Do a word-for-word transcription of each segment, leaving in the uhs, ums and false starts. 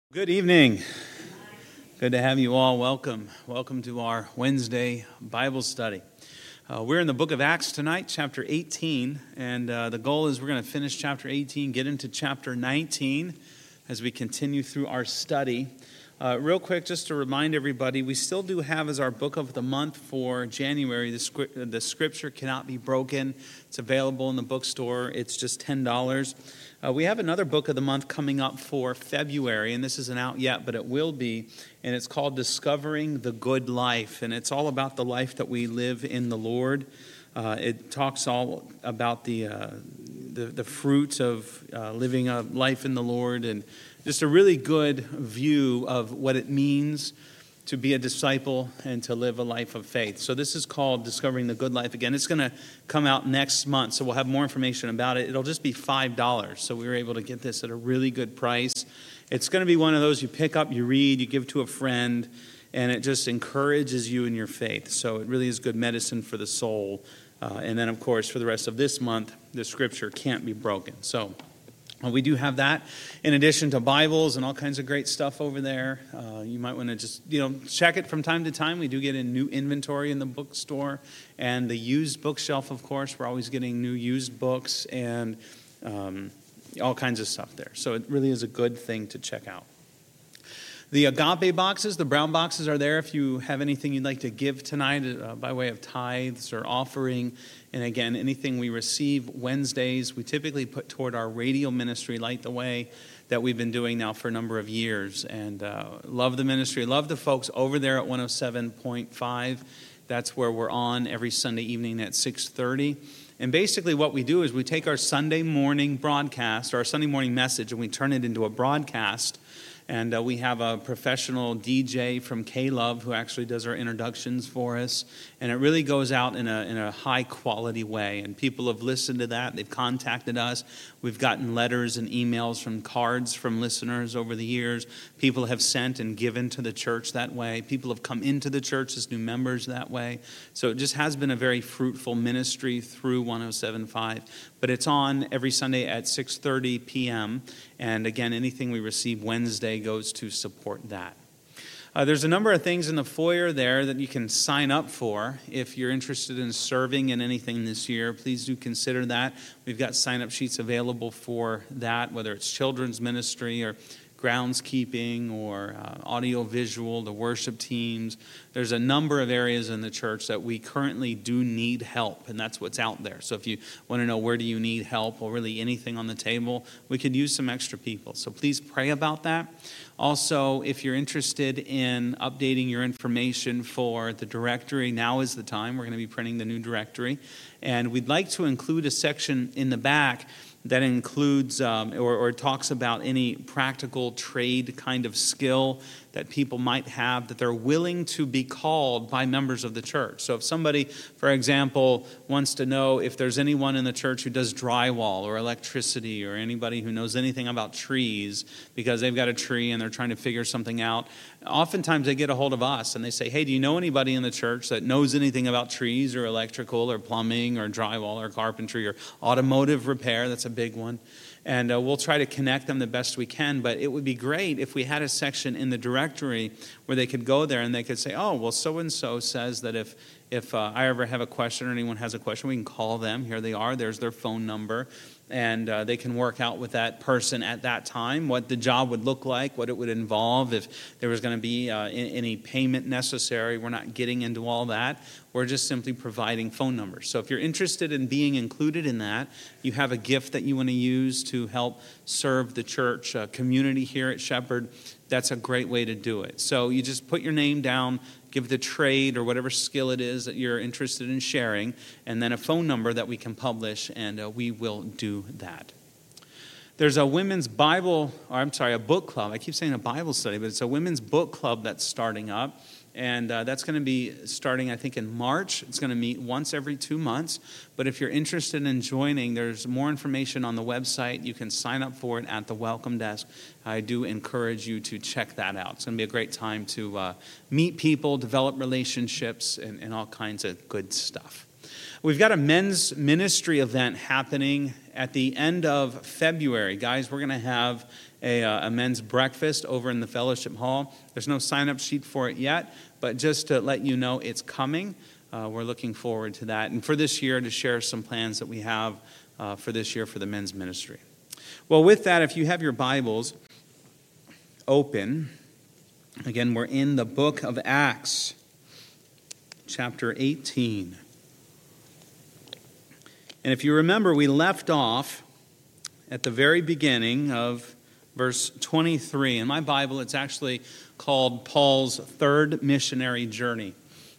Good evening. Good to have you all. Welcome. Welcome to our Wednesday Bible study. Uh, we're in the book of Acts tonight, chapter eighteen, and uh, the goal is we're going to finish chapter eighteen, get into chapter nineteen as we continue through our study. Uh, real quick, just to remind everybody, we still do have as our book of the month for January, the, script, the Scripture Cannot Be Broken. It's available in the bookstore. It's just ten dollars. Uh, we have another book of the month coming up for February, and this isn't out yet, but it will be, and it's called Discovering the Good Life, and it's all about the life that we live in the Lord. Uh, it talks all about the uh, the, the fruits of uh, living a life in the Lord, and just a really good view of what it means to be a disciple and to live a life of faith. So this is called Discovering the Good Life. Again, it's going to come out next month, so we'll have more information about it. It'll just be five dollars, so we were able to get this at a really good price. It's going to be one of those you pick up, you read, you give to a friend, and it just encourages you in your faith. So it really is good medicine for the soul. Uh, and then, of course, for the rest of this month, the Scripture can't be broken. So Uh, we do have that in addition to Bibles and all kinds of great stuff over there. Uh, you might want to just, you know, check it from time to time. We do get in new inventory in the bookstore and the used bookshelf, of course. We're always getting new used books and um, all kinds of stuff there. So it really is a good thing to check out. The agape boxes, the brown boxes are there if you have anything you'd like to give tonight uh, by way of tithes or offering. And again, anything we receive Wednesdays, we typically put toward our radio ministry, Light the Way, that we've been doing now for a number of years. And uh, love the ministry. Love the folks over there at one oh seven point five. That's where we're on every Sunday evening at six thirty. And basically what we do is we take our Sunday morning broadcast, or our Sunday morning message, and we turn it into a broadcast. And uh, we have a professional D J from K-Love who actually does our introductions for us. And it really goes out in a in a high-quality way. And people have listened to that. They've contacted us. We've gotten letters and emails from cards from listeners over the years. People have sent and given to the church that way. People have come into the church as new members that way. So it just has been a very fruitful ministry through one oh seven point five. But it's on every Sunday at six thirty p.m. And again, anything we receive Wednesday goes to support that. Uh, there's a number of things in the foyer there that you can sign up for. If you're interested in serving in anything this year, please do consider that. We've got sign-up sheets available for that, whether it's children's ministry or groundskeeping or uh, audio-visual, the worship teams. There's a number of areas in the church that we currently do need help, and that's what's out there. So if you want to know where do you need help or really anything on the table, we could use some extra people. So please pray about that. Also, if you're interested in updating your information for the directory, now is the time. We're going to be printing the new directory. And we'd like to include a section in the back that includes um, or, or talks about any practical trade kind of skill that people might have that they're willing to be called by members of the church. So if somebody, for example, wants to know if there's anyone in the church who does drywall or electricity or anybody who knows anything about trees because they've got a tree and they're trying to figure something out, oftentimes they get a hold of us and they say, hey, do you know anybody in the church that knows anything about trees or electrical or plumbing or drywall or carpentry or automotive repair? That's a big one. And uh, we'll try to connect them the best we can. But it would be great if we had a section in the directory where they could go there and they could say, oh, well, so-and-so says that if, if uh, I ever have a question or anyone has a question, we can call them. Here they are. There's their phone number. And uh, they can work out with that person at that time what the job would look like, what it would involve, if there was going to be uh, any payment necessary. We're not getting into all that. We're just simply providing phone numbers. So if you're interested in being included in that, you have a gift that you want to use to help serve the church uh, community here at Shepherd, that's a great way to do it. So you just put your name down, give the trade or whatever skill it is that you're interested in sharing, and then a phone number that we can publish, and uh, we will do that. There's a women's Bible, or I'm sorry, a book club. I keep saying a Bible study, but it's a women's book club that's starting up. And uh, that's going to be starting, I think, in March. It's going to meet once every two months. But if you're interested in joining, there's more information on the website. You can sign up for it at the welcome desk. I do encourage you to check that out. It's going to be a great time to uh, meet people, develop relationships, and, and all kinds of good stuff. We've got a men's ministry event happening at the end of February. Guys, we're going to have a, uh, a men's breakfast over in the fellowship hall. There's no sign-up sheet for it yet, but just to let you know it's coming. Uh, we're looking forward to that. And for this year, to share some plans that we have uh, for this year for the men's ministry. Well, with that, if you have your Bibles open, again, we're in the book of Acts, chapter eighteen. And if you remember, we left off at the very beginning of verse twenty-three. In my Bible, it's actually called Paul's third missionary journey.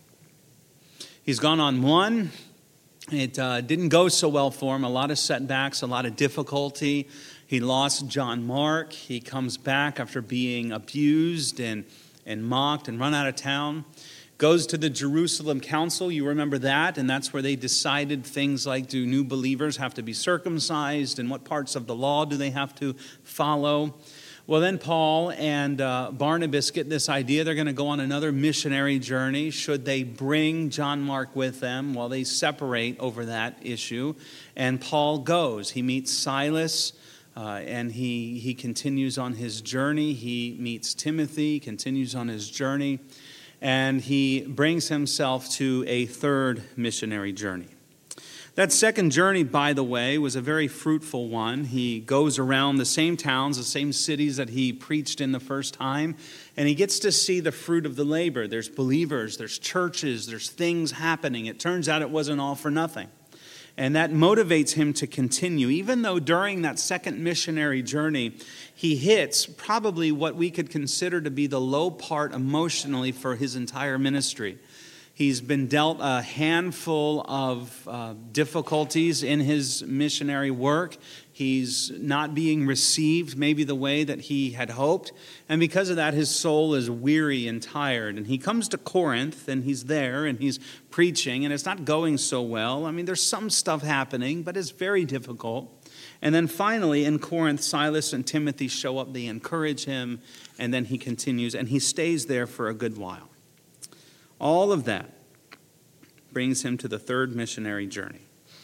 He's gone on one. It uh, didn't go so well for him. A lot of setbacks, a lot of difficulty. He lost John Mark. He comes back after being abused and, and mocked and run out of town. Goes to the Jerusalem Council, you remember that, and that's where they decided things like, do new believers have to be circumcised, and what parts of the law do they have to follow? Well, then Paul and uh, Barnabas get this idea they're going to go on another missionary journey. Should they bring John Mark with them? Well, they separate over that issue, and Paul goes. He meets Silas, uh, and he, he continues on his journey. He meets Timothy, continues on his journey. And he brings himself to a third missionary journey. That second journey, by the way, was a very fruitful one. He goes around the same towns, the same cities that he preached in the first time, and he gets to see the fruit of the labor. There's believers, there's churches, there's things happening. It turns out it wasn't all for nothing. And that motivates him to continue, even though during that second missionary journey, he hits probably what we could consider to be the low part emotionally for his entire ministry. He's been dealt a handful of uh, difficulties in his missionary work. He's not being received maybe the way that he had hoped. And because of that, his soul is weary and tired. And he comes to Corinth, and he's there, and he's preaching, and it's not going so well. I mean, there's some stuff happening, but it's very difficult. And then finally, in Corinth, Silas and Timothy show up. They encourage him, and then he continues, and he stays there for a good while. All of that brings him to the third missionary journey.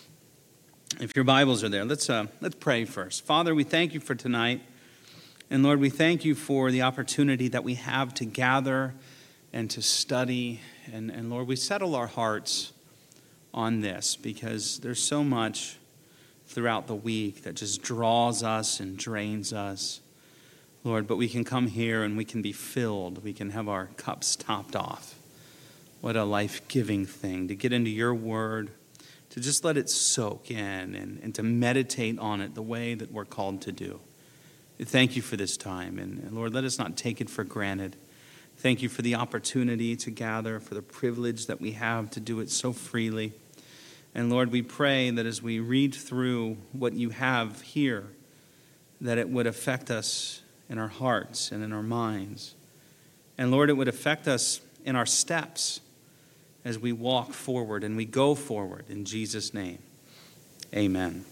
If your Bibles are there, let's uh, let's pray first. Father, we thank you for tonight. And Lord, we thank you for the opportunity that we have to gather and to study. And, and Lord, we settle our hearts on this because there's so much throughout the week that just draws us and drains us. Lord, but we can come here and we can be filled. We can have our cups topped off. What a life-giving thing to get into your word, to just let it soak in and, and to meditate on it the way that we're called to do. Thank you for this time. And, and Lord, let us not take it for granted. Thank you for the opportunity to gather, for the privilege that we have to do it so freely. And Lord, we pray that as we read through what you have here, that it would affect us in our hearts and in our minds. And Lord, it would affect us in our steps as we walk forward and we go forward in Jesus' name. Amen.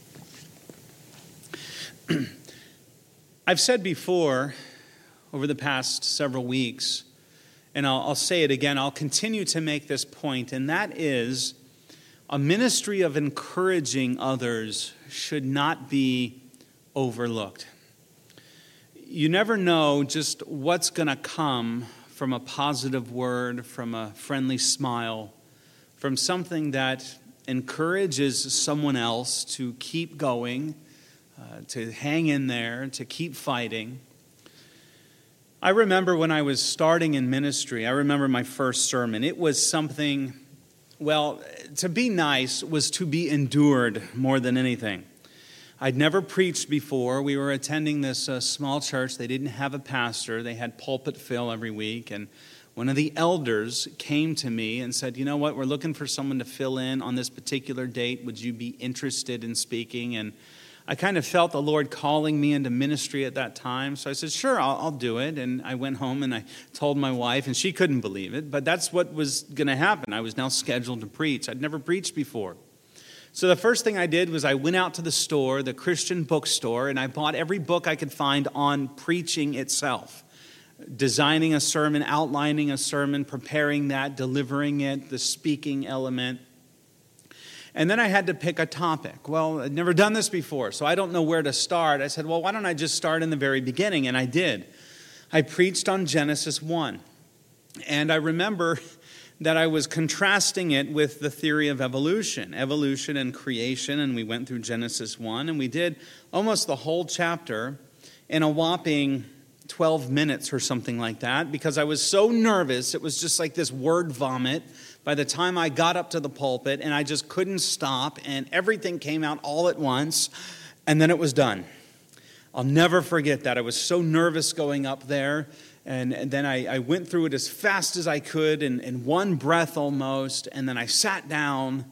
I've said before over the past several weeks, and I'll, I'll say it again, I'll continue to make this point, and that is a ministry of encouraging others should not be overlooked. You never know just what's going to come from a positive word, from a friendly smile, from something that encourages someone else to keep going, uh, to hang in there, to keep fighting. I remember when I was starting in ministry, I remember my first sermon. It was something, well, to be nice was to be endured more than anything. I'd never preached before. We were attending this uh, small church. They didn't have a pastor. They had pulpit fill every week. And one of the elders came to me and said, you know what, we're looking for someone to fill in on this particular date. Would you be interested in speaking? And I kind of felt the Lord calling me into ministry at that time. So I said, sure, I'll, I'll do it. And I went home and I told my wife, and she couldn't believe it. But that's what was going to happen. I was now scheduled to preach. I'd never preached before. So the first thing I did was I went out to the store, the Christian bookstore, and I bought every book I could find on preaching itself. Designing a sermon, outlining a sermon, preparing that, delivering it, the speaking element. And then I had to pick a topic. Well, I'd never done this before, so I don't know where to start. I said, well, why don't I just start in the very beginning? And I did. I preached on Genesis one. And I remember that I was contrasting it with the theory of evolution, evolution and creation. And we went through Genesis one, and we did almost the whole chapter in a whopping twelve minutes or something like that, because I was so nervous. It was just like this word vomit by the time I got up to the pulpit, and I just couldn't stop, and everything came out all at once, and then it was done. I'll never forget that. I was so nervous going up there, and, and then I, I went through it as fast as I could in, in one breath almost, and then I sat down,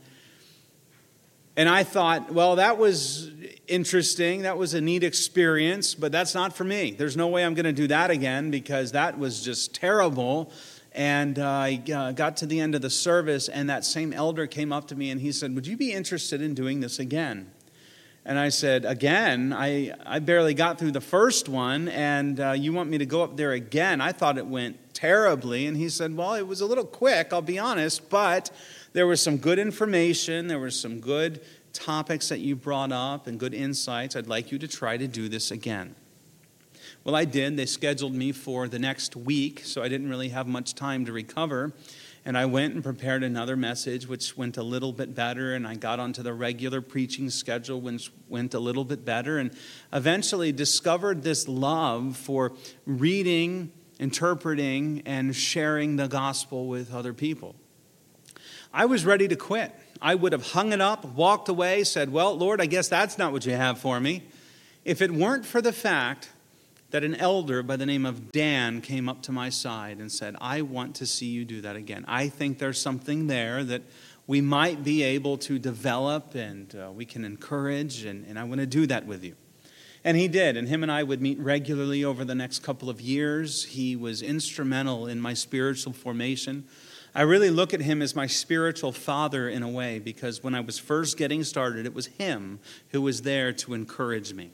and I thought, well, that was interesting. That was a neat experience, but that's not for me. There's no way I'm going to do that again, because that was just terrible. And uh, I uh, got to the end of the service, and that same elder came up to me, and he said, would you be interested in doing this again? And I said, again? I, I barely got through the first one, and uh, you want me to go up there again? I thought it went terribly. And he said, well, it was a little quick, I'll be honest, but there was some good information, there were some good topics that you brought up and good insights. I'd like you to try to do this again. Well, I did. They scheduled me for the next week, so I didn't really have much time to recover. And I went and prepared another message, which went a little bit better, and I got onto the regular preaching schedule, which went a little bit better, and eventually discovered this love for reading, interpreting, and sharing the gospel with other people. I was ready to quit. I would have hung it up, walked away, said, well, Lord, I guess that's not what you have for me, if it weren't for the fact that an elder by the name of Dan came up to my side and said, I want to see you do that again. I think there's something there that we might be able to develop, and uh, we can encourage, and, and I want to do that with you. And he did, and him and I would meet regularly over the next couple of years. He was instrumental in my spiritual formation. I really look at him as my spiritual father in a way, because when I was first getting started, it was him who was there to encourage me.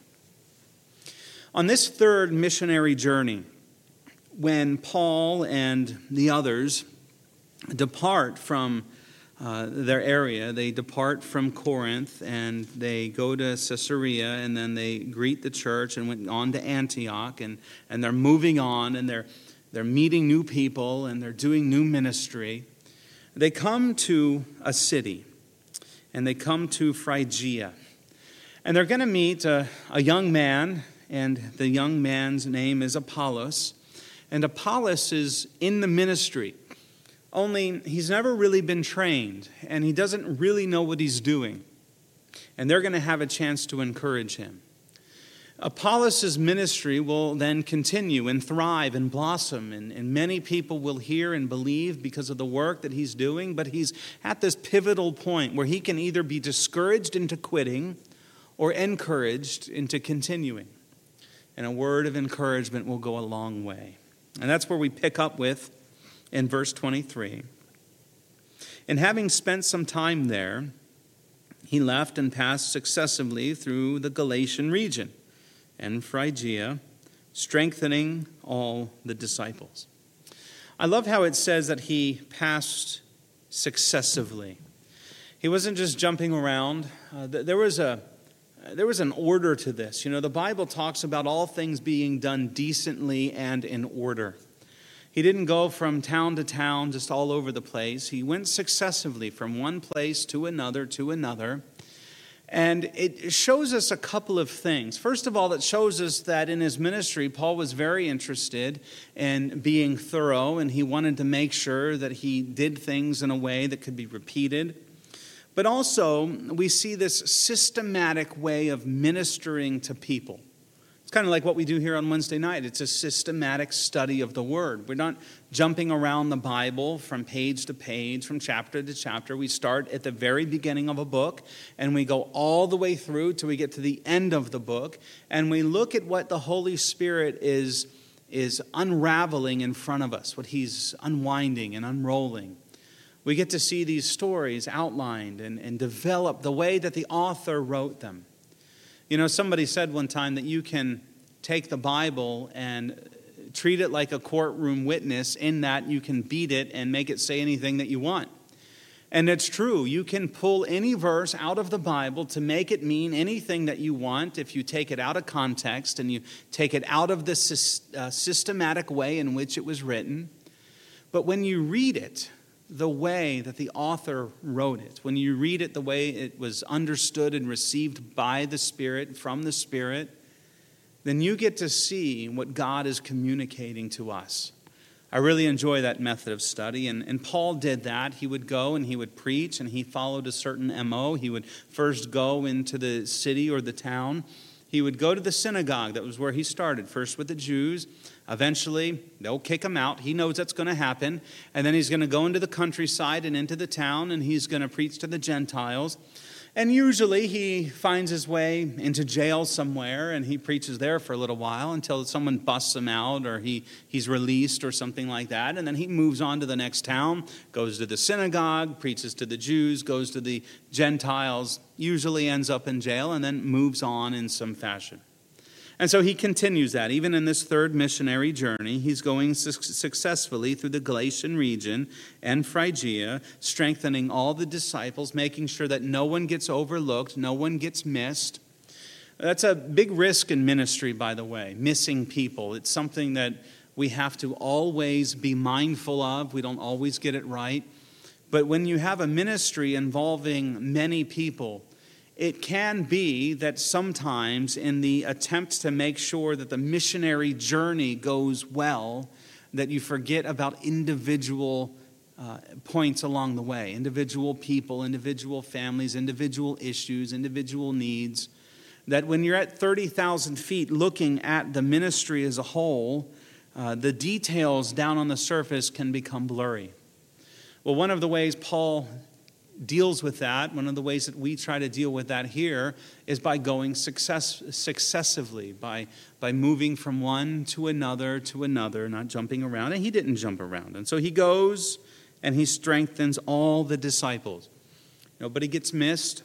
On this third missionary journey, when Paul and the others depart from uh, their area, they depart from Corinth and they go to Caesarea, and then they greet the church and went on to Antioch, and, and they're moving on, and they're, they're meeting new people, and they're doing new ministry. They come to a city, and they come to Phrygia, and they're going to meet a, a young man. And the young man's name is Apollos. And Apollos is in the ministry, only he's never really been trained, and he doesn't really know what he's doing. And they're going to have a chance to encourage him. Apollos' ministry will then continue and thrive and blossom, and, and many people will hear and believe because of the work that he's doing. But he's at this pivotal point where he can either be discouraged into quitting or encouraged into continuing. And a word of encouragement will go a long way. And that's where we pick up with in verse twenty-three. And having spent some time there, he left and passed successively through the Galatian region and Phrygia, strengthening all the disciples. I love how it says that he passed successively. He wasn't just jumping around. Uh, there was a There was an order to this. You know, the Bible talks about all things being done decently and in order. He didn't go from town to town, just all over the place. He went successively from one place to another to another. And it shows us a couple of things. First of all, it shows us that in his ministry, Paul was very interested in being thorough, and he wanted to make sure that he did things in a way that could be repeated. But also, we see this systematic way of ministering to people. It's kind of like what we do here on Wednesday night. It's a systematic study of the Word. We're not jumping around the Bible from page to page, from chapter to chapter. We start at the very beginning of a book, and we go all the way through till we get to the end of the book, and we look at what the Holy Spirit is, is unraveling in front of us, what He's unwinding and unrolling. We get to see these stories outlined and, and develop the way that the author wrote them. You know, somebody said one time that you can take the Bible and treat it like a courtroom witness, in that you can beat it and make it say anything that you want. And it's true. You can pull any verse out of the Bible to make it mean anything that you want if you take it out of context and you take it out of the systematic way in which it was written. But when you read it the way that the author wrote it, when you read it the way it was understood and received by the Spirit, from the Spirit, then you get to see what God is communicating to us. I really enjoy that method of study, and, and Paul did that. He would go and he would preach, and he followed a certain M O. He would first go into the city or the town. He would go to the synagogue. That was where he started, first with the Jews. Eventually, they'll kick him out. He knows that's going to happen. And then he's going to go into the countryside and into the town, and he's going to preach to the Gentiles. And usually he finds his way into jail somewhere, and he preaches there for a little while until someone busts him out or he, he's released or something like that. And then he moves on to the next town, goes to the synagogue, preaches to the Jews, goes to the Gentiles, usually ends up in jail, and then moves on in some fashion. And so he continues that. Even in this third missionary journey, he's going su- successfully through the Galatian region and Phrygia, strengthening all the disciples, making sure that no one gets overlooked, no one gets missed. That's a big risk in ministry, by the way, missing people. It's something that we have to always be mindful of. We don't always get it right. But when you have a ministry involving many people, it can be that sometimes in the attempt to make sure that the missionary journey goes well, that you forget about individual uh, points along the way, individual people, individual families, individual issues, individual needs, that when you're at thirty thousand feet looking at the ministry as a whole, uh, the details down on the surface can become blurry. Well, one of the ways Paul deals with that, one of the ways that we try to deal with that here is by going success, successively, by, by moving from one to another to another, not jumping around. And he didn't jump around. And so he goes and he strengthens all the disciples. Nobody gets missed.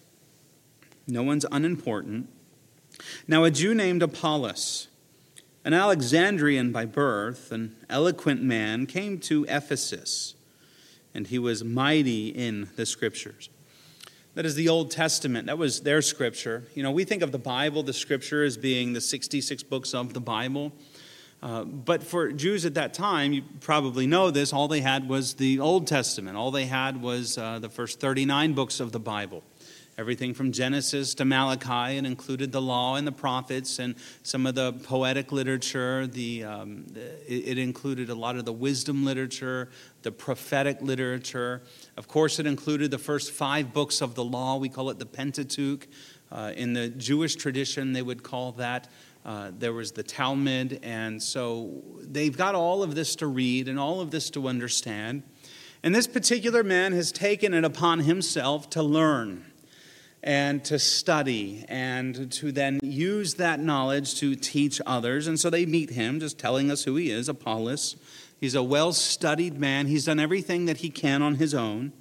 No one's unimportant. Now a Jew named Apollos, an Alexandrian by birth, an eloquent man, came to Ephesus, and he was mighty in the Scriptures. That is the Old Testament. That was their Scripture. You know, we think of the Bible, the Scripture, as being the sixty-six books of the Bible. Uh, but for Jews at that time, you probably know this, all they had was the Old Testament. All they had was uh, the first thirty-nine books of the Bible. Everything from Genesis to Malachi, and included the law and the prophets and some of the poetic literature. The um, it, it included a lot of the wisdom literature, the prophetic literature. Of course, it included the first five books of the law. We call it the Pentateuch. Uh, in the Jewish tradition, they would call that. Uh, there was the Talmud. And so they've got all of this to read and all of this to understand. And this particular man has taken it upon himself to learn and to study, and to then use that knowledge to teach others. And so they meet him, just telling us who he is, Apollos. He's a well-studied man. He's done everything that he can on his own.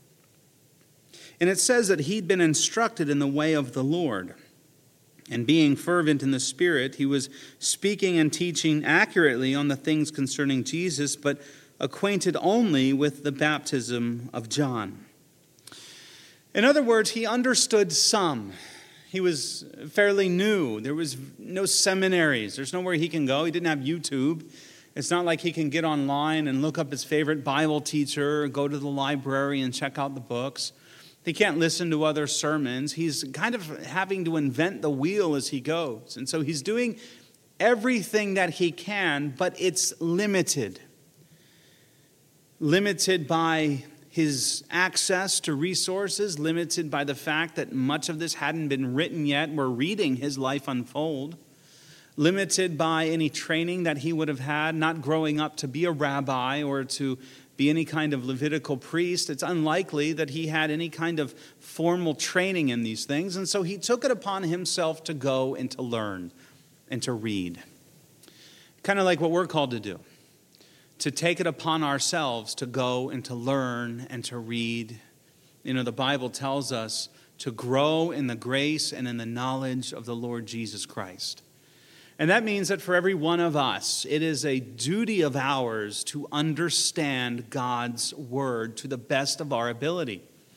And it says that he'd been instructed in the way of the Lord. And being fervent in the Spirit, he was speaking and teaching accurately on the things concerning Jesus, but acquainted only with the baptism of John. In other words, he understood some. He was fairly new. There was no seminaries. There's nowhere he can go. He didn't have YouTube. It's not like he can get online and look up his favorite Bible teacher or go to the library and check out the books. He can't listen to other sermons. He's kind of having to invent the wheel as he goes. And so he's doing everything that he can, but it's limited. Limited by his access to resources, limited by the fact that much of this hadn't been written yet. We're reading his life unfold. Limited by any training that he would have had, not growing up to be a rabbi or to be any kind of Levitical priest. It's unlikely that he had any kind of formal training in these things. And so he took it upon himself to go and to learn and to read. Kind of like what we're called to do. To take it upon ourselves to go and to learn and to read. You know, the Bible tells us to grow in the grace and in the knowledge of the Lord Jesus Christ. And that means that for every one of us, it is a duty of ours to understand God's word to the best of our ability.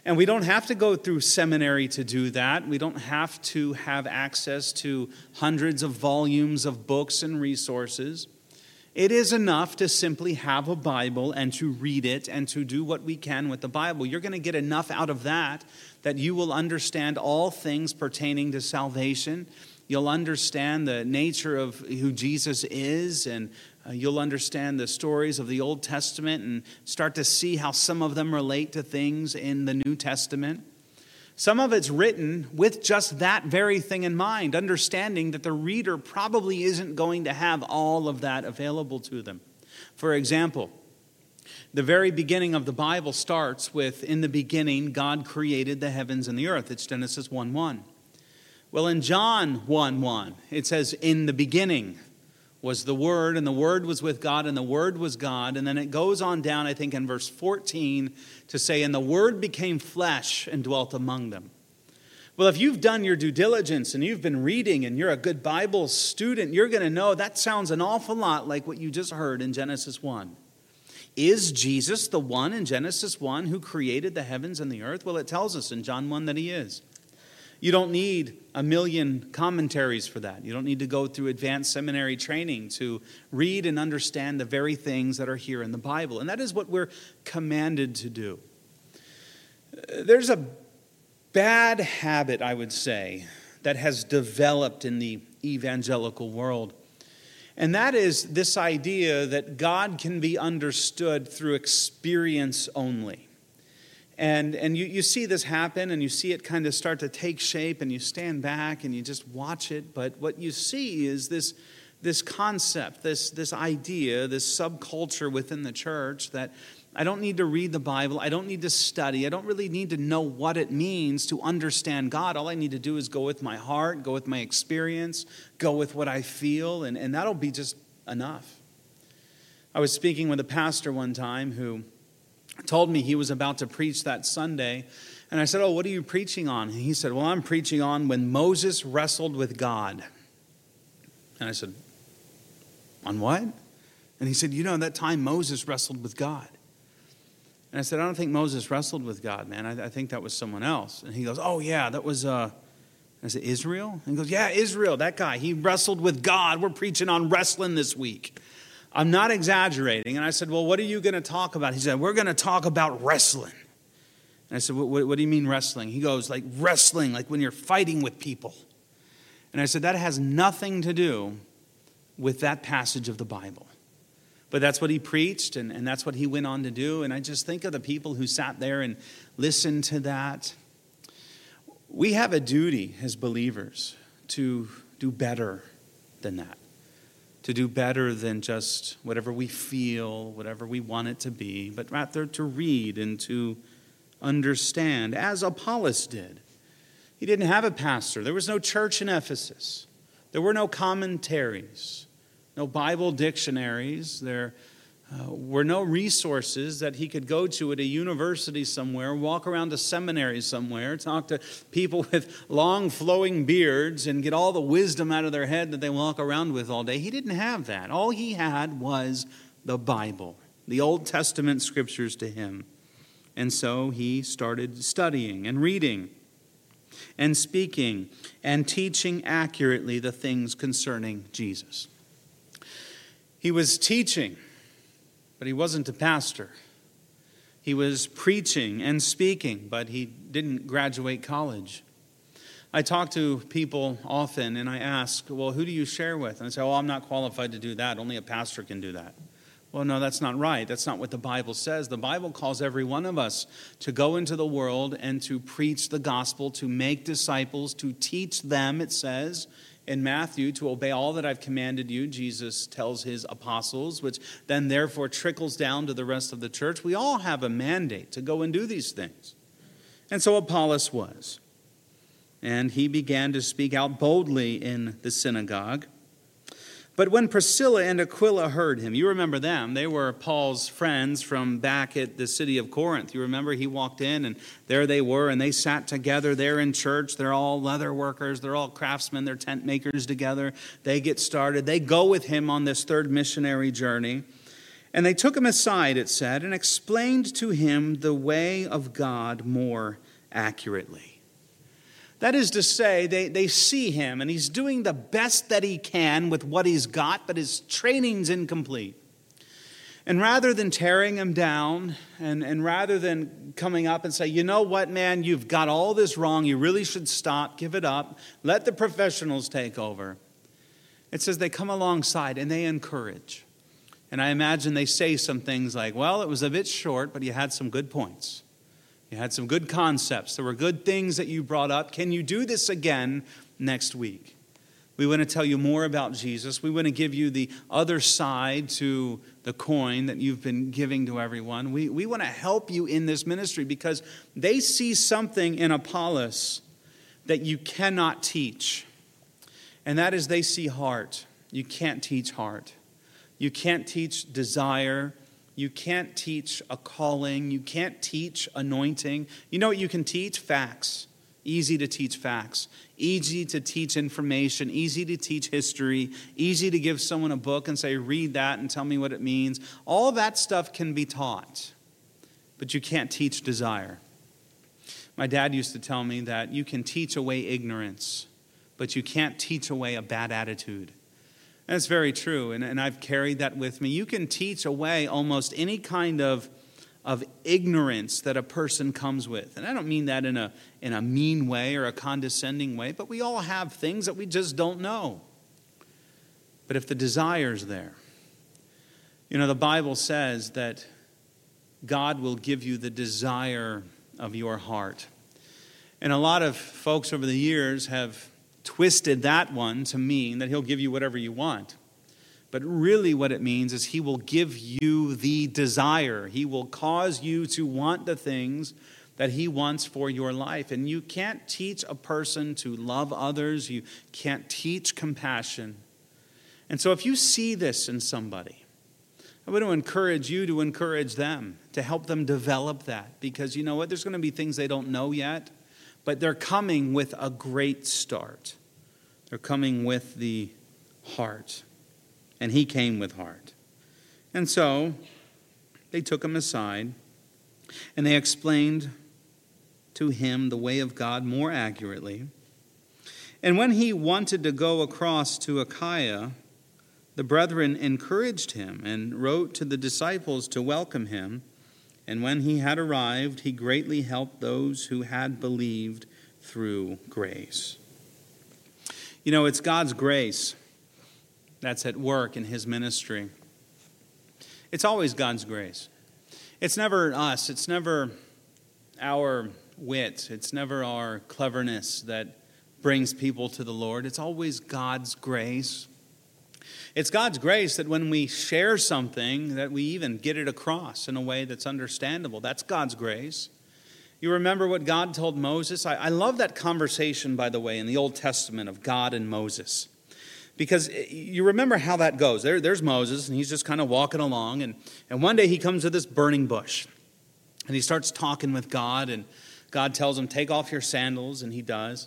And we don't have to go through seminary to do that. We don't have to have access to hundreds of volumes of books and resources. It is enough to simply have a Bible and to read it and to do what we can with the Bible. You're going to get enough out of that that you will understand all things pertaining to salvation. You'll understand the nature of who Jesus is, and uh, you'll understand the stories of the Old Testament and start to see how some of them relate to things in the New Testament. Some of it's written with just that very thing in mind, understanding that the reader probably isn't going to have all of that available to them. For example, the very beginning of the Bible starts with, in the beginning, God created the heavens and the earth. It's Genesis one one. Well, in John one one, it says, in the beginning was the Word, and the Word was with God, and the Word was God. And then it goes on down, I think, in verse fourteen to say, and the Word became flesh and dwelt among them. Well, if you've done your due diligence and you've been reading and you're a good Bible student, you're going to know that sounds an awful lot like what you just heard in Genesis one. Is Jesus the one in Genesis one who created the heavens and the earth? Well, it tells us in John one that he is. You don't need a million commentaries for that. You don't need to go through advanced seminary training to read and understand the very things that are here in the Bible. And that is what we're commanded to do. There's a bad habit, I would say, that has developed in the evangelical world. And that is this idea that God can be understood through experience only. And and you, you see this happen, and you see it kind of start to take shape, and you stand back and you just watch it. But what you see is this, this concept, this, this idea, this subculture within the church that I don't need to read the Bible, I don't need to study, I don't really need to know what it means to understand God. All I need to do is go with my heart, go with my experience, go with what I feel, and, and that'll be just enough. I was speaking with a pastor one time who told me he was about to preach that Sunday. And I said, oh, what are you preaching on? And he said, well, I'm preaching on when Moses wrestled with God. And I said, on what? And he said, you know, that time Moses wrestled with God. And I said, I don't think Moses wrestled with God, man. I, I think that was someone else. And he goes, oh, yeah, that was, uh, I said, Israel? And he goes, yeah, Israel, that guy. He wrestled with God. We're preaching on wrestling this week. I'm not exaggerating. And I said, well, what are you going to talk about? He said, we're going to talk about wrestling. And I said, what, what, what do you mean wrestling? He goes, like wrestling, like when you're fighting with people. And I said, that has nothing to do with that passage of the Bible. But that's what he preached, and, and that's what he went on to do. And I just think of the people who sat there and listened to that. We have a duty as believers to do better than that. To do better than just whatever we feel, whatever we want it to be, but rather to read and to understand, as Apollos did. He didn't have a pastor. There was no church in Ephesus. There were no commentaries, no Bible dictionaries. There uh, were no resources that he could go to at a university somewhere, walk around a seminary somewhere, talk to people with long flowing beards and get all the wisdom out of their head that they walk around with all day. He didn't have that. All he had was the Bible, the Old Testament scriptures to him. And so he started studying and reading and speaking and teaching accurately the things concerning Jesus. He was teaching, but he wasn't a pastor. He was preaching and speaking, but he didn't graduate college. I talk to people often and I ask, well, who do you share with? And I say, oh, I'm not qualified to do that. Only a pastor can do that. Well, no, that's not right. That's not what the Bible says. The Bible calls every one of us to go into the world and to preach the gospel, to make disciples, to teach them, it says in Matthew, to obey all that I've commanded you, Jesus tells his apostles, which then therefore trickles down to the rest of the church. We all have a mandate to go and do these things. And so Apollos was. And he began to speak out boldly in the synagogue. But when Priscilla and Aquila heard him, you remember them, they were Paul's friends from back at the city of Corinth. You remember he walked in and there they were and they sat together there in church. They're all leather workers, they're all craftsmen, they're tent makers together. They get started. They go with him on this third missionary journey. And they took him aside, it said, and explained to him the way of God more accurately. That is to say, they, they see him, and he's doing the best that he can with what he's got, but his training's incomplete. And rather than tearing him down, and, and rather than coming up and say, you know what, man, you've got all this wrong, you really should stop, give it up, let the professionals take over. It says they come alongside and they encourage. And I imagine they say some things like, well, it was a bit short, but you had some good points. You had some good concepts. There were good things that you brought up. Can you do this again next week? We want to tell you more about Jesus. We want to give you the other side to the coin that you've been giving to everyone. We, we want to help you in this ministry because they see something in Apollos that you cannot teach. And that is they see heart. You can't teach heart. You can't teach desire. You can't teach a calling. You can't teach anointing. You know what you can teach? Facts. Easy to teach facts. Easy to teach information. Easy to teach history. Easy to give someone a book and say, read that and tell me what it means. All that stuff can be taught. But you can't teach desire. My dad used to tell me that you can teach away ignorance, but you can't teach away a bad attitude. That's very true, and, and I've carried that with me. You can teach away almost any kind of, of ignorance that a person comes with. And I don't mean that in a, in a mean way or a condescending way, but we all have things that we just don't know. But if the desire's there, you know, the Bible says that God will give you the desire of your heart. And a lot of folks over the years have twisted that one to mean that he'll give you whatever you want. But really what it means is he will give you the desire. He will cause you to want the things that he wants for your life. And you can't teach a person to love others. You can't teach compassion. And so if you see this in somebody, I want to encourage you to encourage them, to help them develop that. Because you know what? There's going to be things they don't know yet. But they're coming with a great start. They're coming with the heart. And he came with heart. And so they took him aside and they explained to him the way of God more accurately. And when he wanted to go across to Achaia, the brethren encouraged him and wrote to the disciples to welcome him. And when he had arrived, he greatly helped those who had believed through grace. You know, it's God's grace that's at work in his ministry. It's always God's grace. It's never us. It's never our wit. It's never our cleverness that brings people to the Lord. It's always God's grace. It's God's grace that when we share something, that we even get it across in a way that's understandable. That's God's grace. You remember what God told Moses? I, I love that conversation, by the way, in the Old Testament of God and Moses. Because you remember how that goes. There, there's Moses, and he's just kind of walking along. And, and one day he comes to this burning bush. And he starts talking with God. And God tells him, take off your sandals. And he does.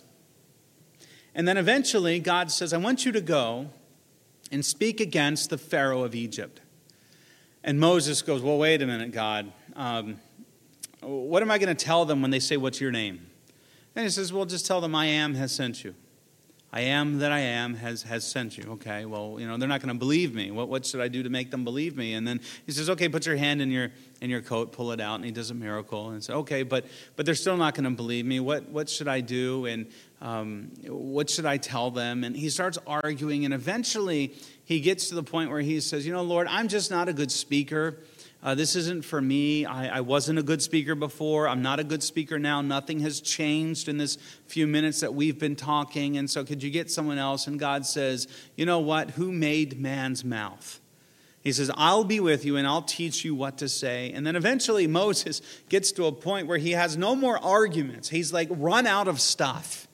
And then eventually God says, I want you to go and speak against the Pharaoh of Egypt. And Moses goes, well, wait a minute, God. Um, what am I going to tell them when they say, what's your name? And he says, well, just tell them I am has sent you. I am that I am has, has sent you. Okay, well, you know, they're not going to believe me. What, what should I do to make them believe me? And then he says, okay, put your hand in your in your coat, pull it out, and he does a miracle. And says, okay, but but they're still not going to believe me. What what should I do? And um, what should I tell them? And he starts arguing, and eventually he gets to the point where he says, you know, Lord, I'm just not a good speaker. Uh, this isn't for me. I, I wasn't a good speaker before. I'm not a good speaker now. Nothing has changed in this few minutes that we've been talking. And so could you get someone else? And God says, you know what? Who made man's mouth? He says, I'll be with you and I'll teach you what to say. And then eventually Moses gets to a point where he has no more arguments. He's like run out of stuff.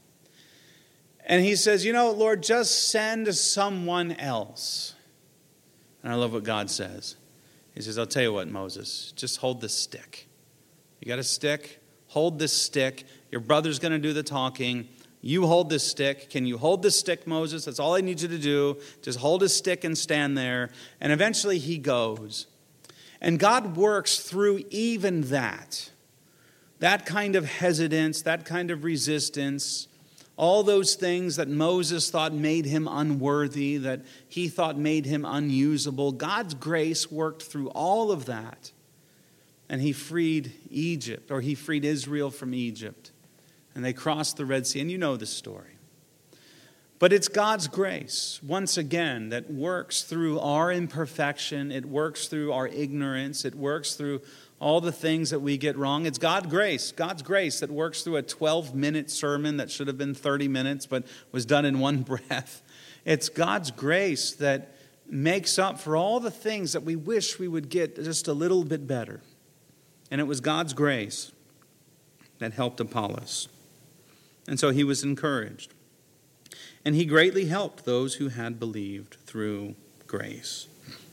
And he says, you know, Lord, just send someone else. And I love what God says. He says, I'll tell you what, Moses, just hold this stick. You got a stick? Hold this stick. Your brother's going to do the talking. You hold this stick. Can you hold this stick, Moses? That's all I need you to do. Just hold his stick and stand there. And eventually he goes. And God works through even that. That kind of hesitance, that kind of resistance, all those things that Moses thought made him unworthy, that he thought made him unusable. God's grace worked through all of that. And he freed Egypt, or he freed Israel from Egypt. And they crossed the Red Sea. And you know the story. But it's God's grace, once again, that works through our imperfection. It works through our ignorance. It works through all the things that we get wrong. It's God's grace, God's grace that works through a twelve-minute sermon that should have been thirty minutes but was done in one breath. It's God's grace that makes up for all the things that we wish we would get just a little bit better. And it was God's grace that helped Apollos. And so he was encouraged. And he greatly helped those who had believed through grace.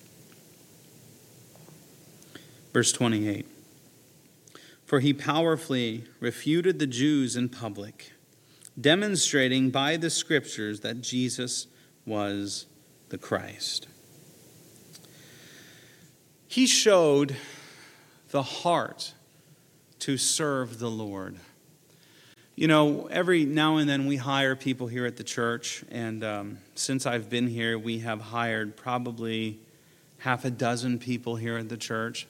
Verse twenty-eight. For he powerfully refuted the Jews in public, demonstrating by the Scriptures that Jesus was the Christ. He showed the heart to serve the Lord. You know, every now and then we hire people here at the church, and um, since I've been here, we have hired probably half a dozen people here at the church.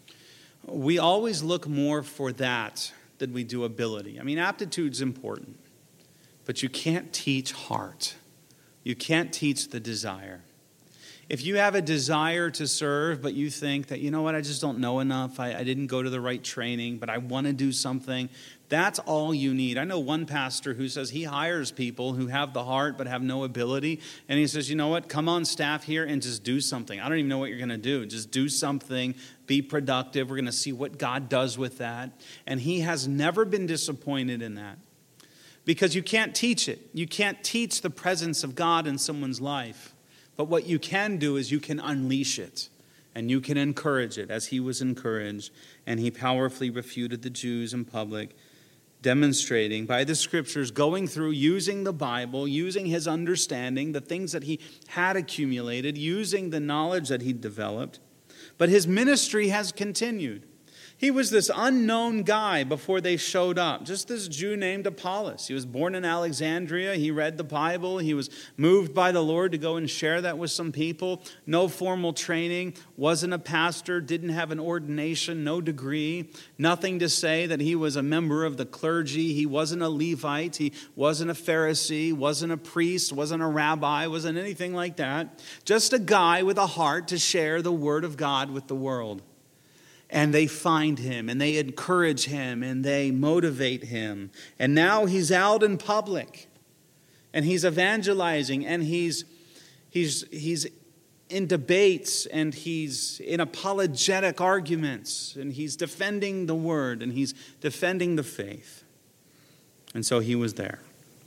We always look more for that than we do ability. I mean, aptitude's important, but you can't teach heart. You can't teach the desire. If you have a desire to serve, but you think that, you know what, I just don't know enough, I, I didn't go to the right training, but I want to do something, that's all you need. I know one pastor who says he hires people who have the heart but have no ability, and he says, you know what, come on staff here and just do something. I don't even know what you're going to do. Just do something, be productive. We're going to see what God does with that. And he has never been disappointed in that, because you can't teach it. You can't teach the presence of God in someone's life. But what you can do is you can unleash it, and you can encourage it, as he was encouraged. And he powerfully refuted the Jews in public, demonstrating by the Scriptures, going through, using the Bible, using his understanding, the things that he had accumulated, using the knowledge that he'd developed. But his ministry has continued. He was this unknown guy before they showed up, just this Jew named Apollos. He was born in Alexandria. He read the Bible. He was moved by the Lord to go and share that with some people. No formal training, wasn't a pastor, didn't have an ordination, no degree, nothing to say that he was a member of the clergy. He wasn't a Levite. He wasn't a Pharisee, wasn't a priest, wasn't a rabbi, wasn't anything like that. Just a guy with a heart to share the word of God with the world. And they find him, and they encourage him, and they motivate him. And now he's out in public, and he's evangelizing, and he's he's he's in debates, and he's in apologetic arguments, and he's defending the word, and he's defending the faith. And so he was there.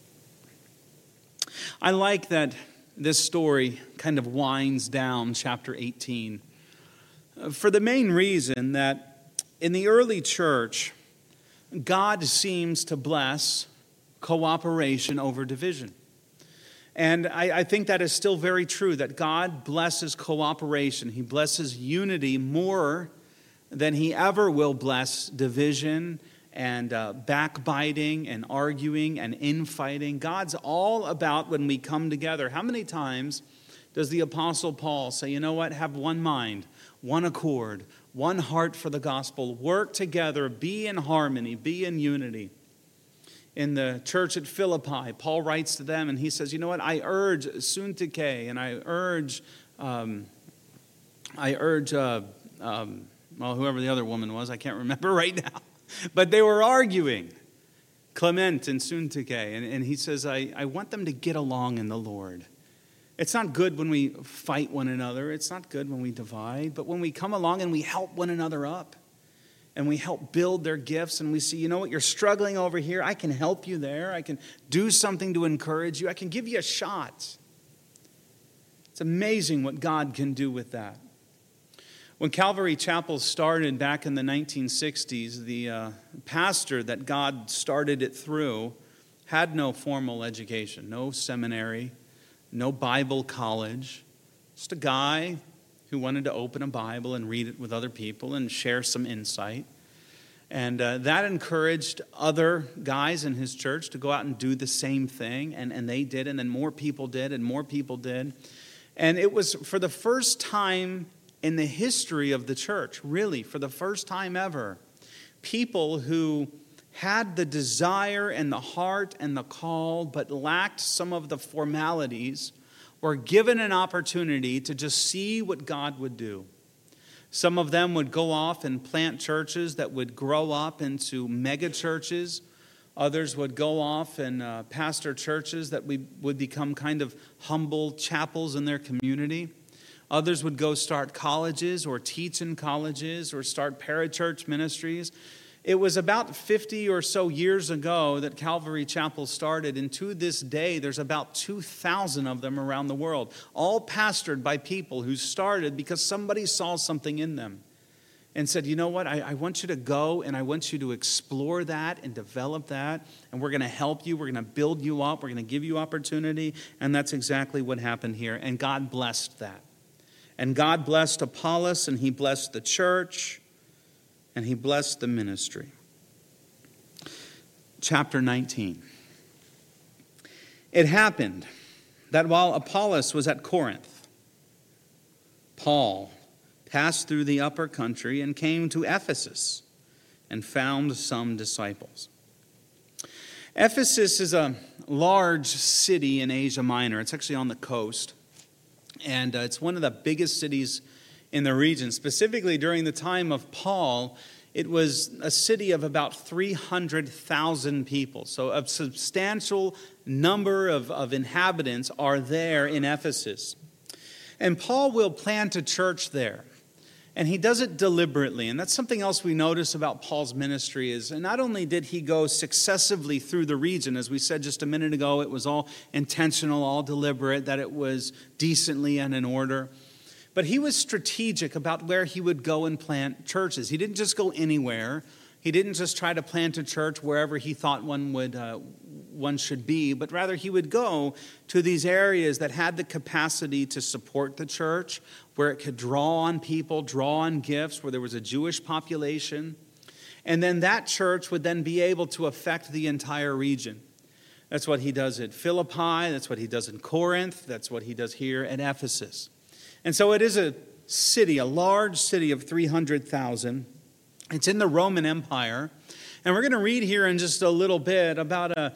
I like that this story kind of winds down chapter eighteen. For the main reason that in the early church, God seems to bless cooperation over division. And I, I think that is still very true, that God blesses cooperation. He blesses unity more than he ever will bless division and uh, backbiting and arguing and infighting. God's all about when we come together. How many times does the Apostle Paul say, you know what, have one mind, one accord, one heart for the gospel, work together, be in harmony, be in unity. In the church at Philippi, Paul writes to them and he says, you know what, I urge Syntyche and I urge, um, I urge, uh, um, well, whoever the other woman was, I can't remember right now, but they were arguing, Clement and Syntyche, and, and he says, I, I want them to get along in the Lord. It's not good when we fight one another. It's not good when we divide. But when we come along and we help one another up and we help build their gifts and we see, you know what, you're struggling over here. I can help you there. I can do something to encourage you. I can give you a shot. It's amazing what God can do with that. When Calvary Chapel started back in the nineteen sixties, the uh, pastor that God started it through had no formal education, no seminary, no Bible college, just a guy who wanted to open a Bible and read it with other people and share some insight. And uh, that encouraged other guys in his church to go out and do the same thing. And, and they did, and then more people did, and more people did. And it was for the first time in the history of the church, really, for the first time ever, people who had the desire and the heart and the call, but lacked some of the formalities, were given an opportunity to just see what God would do. Some of them would go off and plant churches that would grow up into mega churches. Others would go off and uh, pastor churches that we would become kind of humble chapels in their community. Others would go start colleges or teach in colleges or start parachurch ministries. It was about fifty or so years ago that Calvary Chapel started, and to this day, there's about two thousand of them around the world, all pastored by people who started because somebody saw something in them and said, you know what, I, I want you to go and I want you to explore that and develop that, and we're going to help you, we're going to build you up, we're going to give you opportunity, and that's exactly what happened here, and God blessed that. And God blessed Apollos, and he blessed the church, and he blessed the ministry. Chapter nineteen. It happened that while Apollos was at Corinth, Paul passed through the upper country and came to Ephesus and found some disciples. Ephesus is a large city in Asia Minor. It's actually on the coast, and uh, it's one of the biggest cities in the region. Specifically during the time of Paul, it was a city of about three hundred thousand people. So a substantial number of, of inhabitants are there in Ephesus. And Paul will plant a church there. And he does it deliberately. And that's something else we notice about Paul's ministry is, and not only did he go successively through the region, as we said just a minute ago, it was all intentional, all deliberate, that it was decently and in order. But he was strategic about where he would go and plant churches. He didn't just go anywhere. He didn't just try to plant a church wherever he thought one would uh, one should be, but rather he would go to these areas that had the capacity to support the church, where it could draw on people, draw on gifts, where there was a Jewish population. And then that church would then be able to affect the entire region. That's what he does at Philippi. That's what he does in Corinth. That's what he does here at Ephesus. And so it is a city, a large city of three hundred thousand. It's in the Roman Empire. And we're going to read here in just a little bit about a,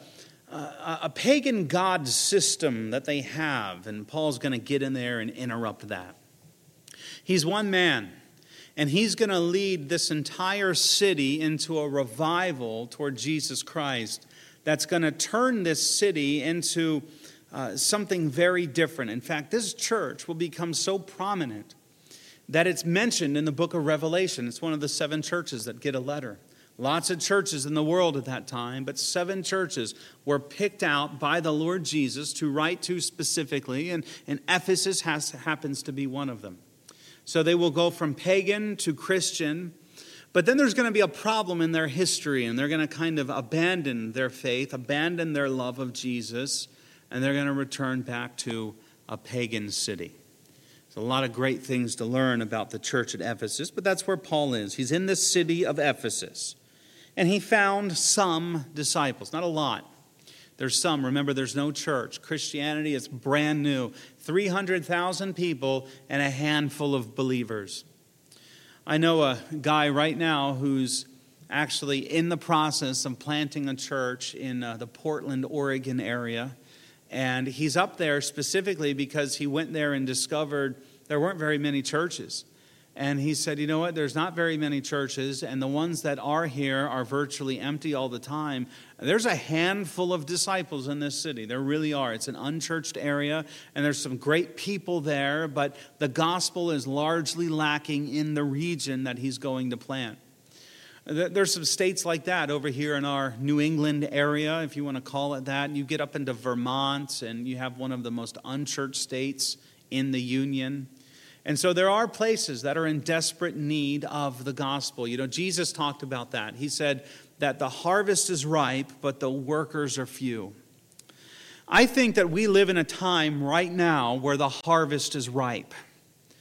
a, a pagan god system that they have. And Paul's going to get in there and interrupt that. He's one man, and he's going to lead this entire city into a revival toward Jesus Christ that's going to turn this city into Uh, something very different. In fact, this church will become so prominent that it's mentioned in the book of Revelation. It's one of the seven churches that get a letter. Lots of churches in the world at that time, but seven churches were picked out by the Lord Jesus to write to specifically, and, and Ephesus has, happens to be one of them. So they will go from pagan to Christian, but then there's going to be a problem in their history, and they're going to kind of abandon their faith, abandon their love of Jesus, and they're going to return back to a pagan city. There's a lot of great things to learn about the church at Ephesus, but that's where Paul is. He's in the city of Ephesus. And he found some disciples, not a lot. There's some. Remember, there's no church. Christianity is brand new. three hundred thousand people and a handful of believers. I know a guy right now who's actually in the process of planting a church in uh, the Portland, Oregon area. And he's up there specifically because he went there and discovered there weren't very many churches. And he said, you know what, there's not very many churches, and the ones that are here are virtually empty all the time. There's a handful of disciples in this city. There really are. It's an unchurched area, and there's some great people there, but the gospel is largely lacking in the region that he's going to plant. There's some states like that over here in our New England area, if you want to call it that. You get up into Vermont, and you have one of the most unchurched states in the Union. And so there are places that are in desperate need of the gospel. You know, Jesus talked about that. He said that the harvest is ripe, but the workers are few. I think that we live in a time right now where the harvest is ripe.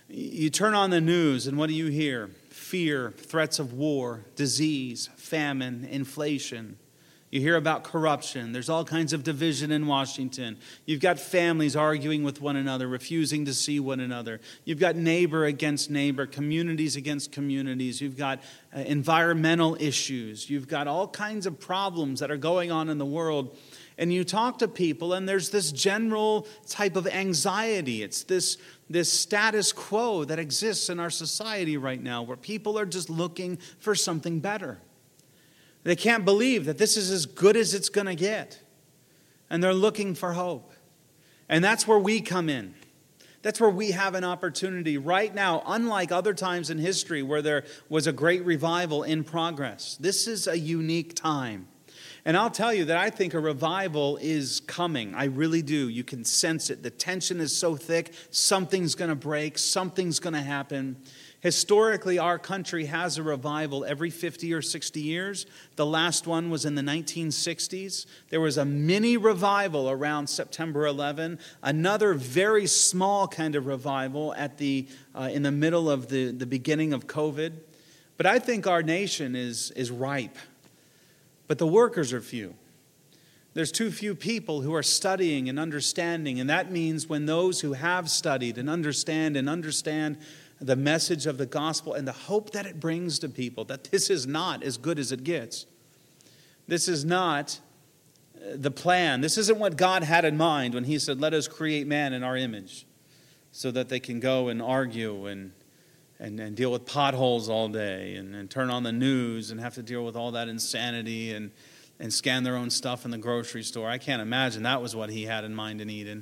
You turn on the news, and what do you hear? Fear, threats of war, disease, famine, inflation. You hear about corruption. There's all kinds of division in Washington. You've got families arguing with one another, refusing to see one another. You've got neighbor against neighbor, communities against communities. You've got uh, environmental issues. You've got all kinds of problems that are going on in the world. And you talk to people, and there's this general type of anxiety. It's this, this status quo that exists in our society right now, where people are just looking for something better. They can't believe that this is as good as it's going to get. And they're looking for hope. And that's where we come in. That's where we have an opportunity right now, unlike other times in history where there was a great revival in progress. This is a unique time. And I'll tell you that I think a revival is coming. I really do. You can sense it. The tension is so thick. Something's going to break. Something's going to happen. Historically, our country has a revival every fifty or sixty years. The last one was in the nineteen sixties. There was a mini revival around September eleventh. Another very small kind of revival at the uh, in the middle of the, the beginning of COVID. But I think our nation is, is ripe. But the workers are few. There's too few people who are studying and understanding. And that means when those who have studied and understand and understand the message of the gospel and the hope that it brings to people, that this is not as good as it gets. This is not the plan. This isn't what God had in mind when he said, let us create man in our image, so that they can go and argue and and, and deal with potholes all day and, and turn on the news and have to deal with all that insanity and, and scan their own stuff in the grocery store. I can't imagine that was what he had in mind in Eden.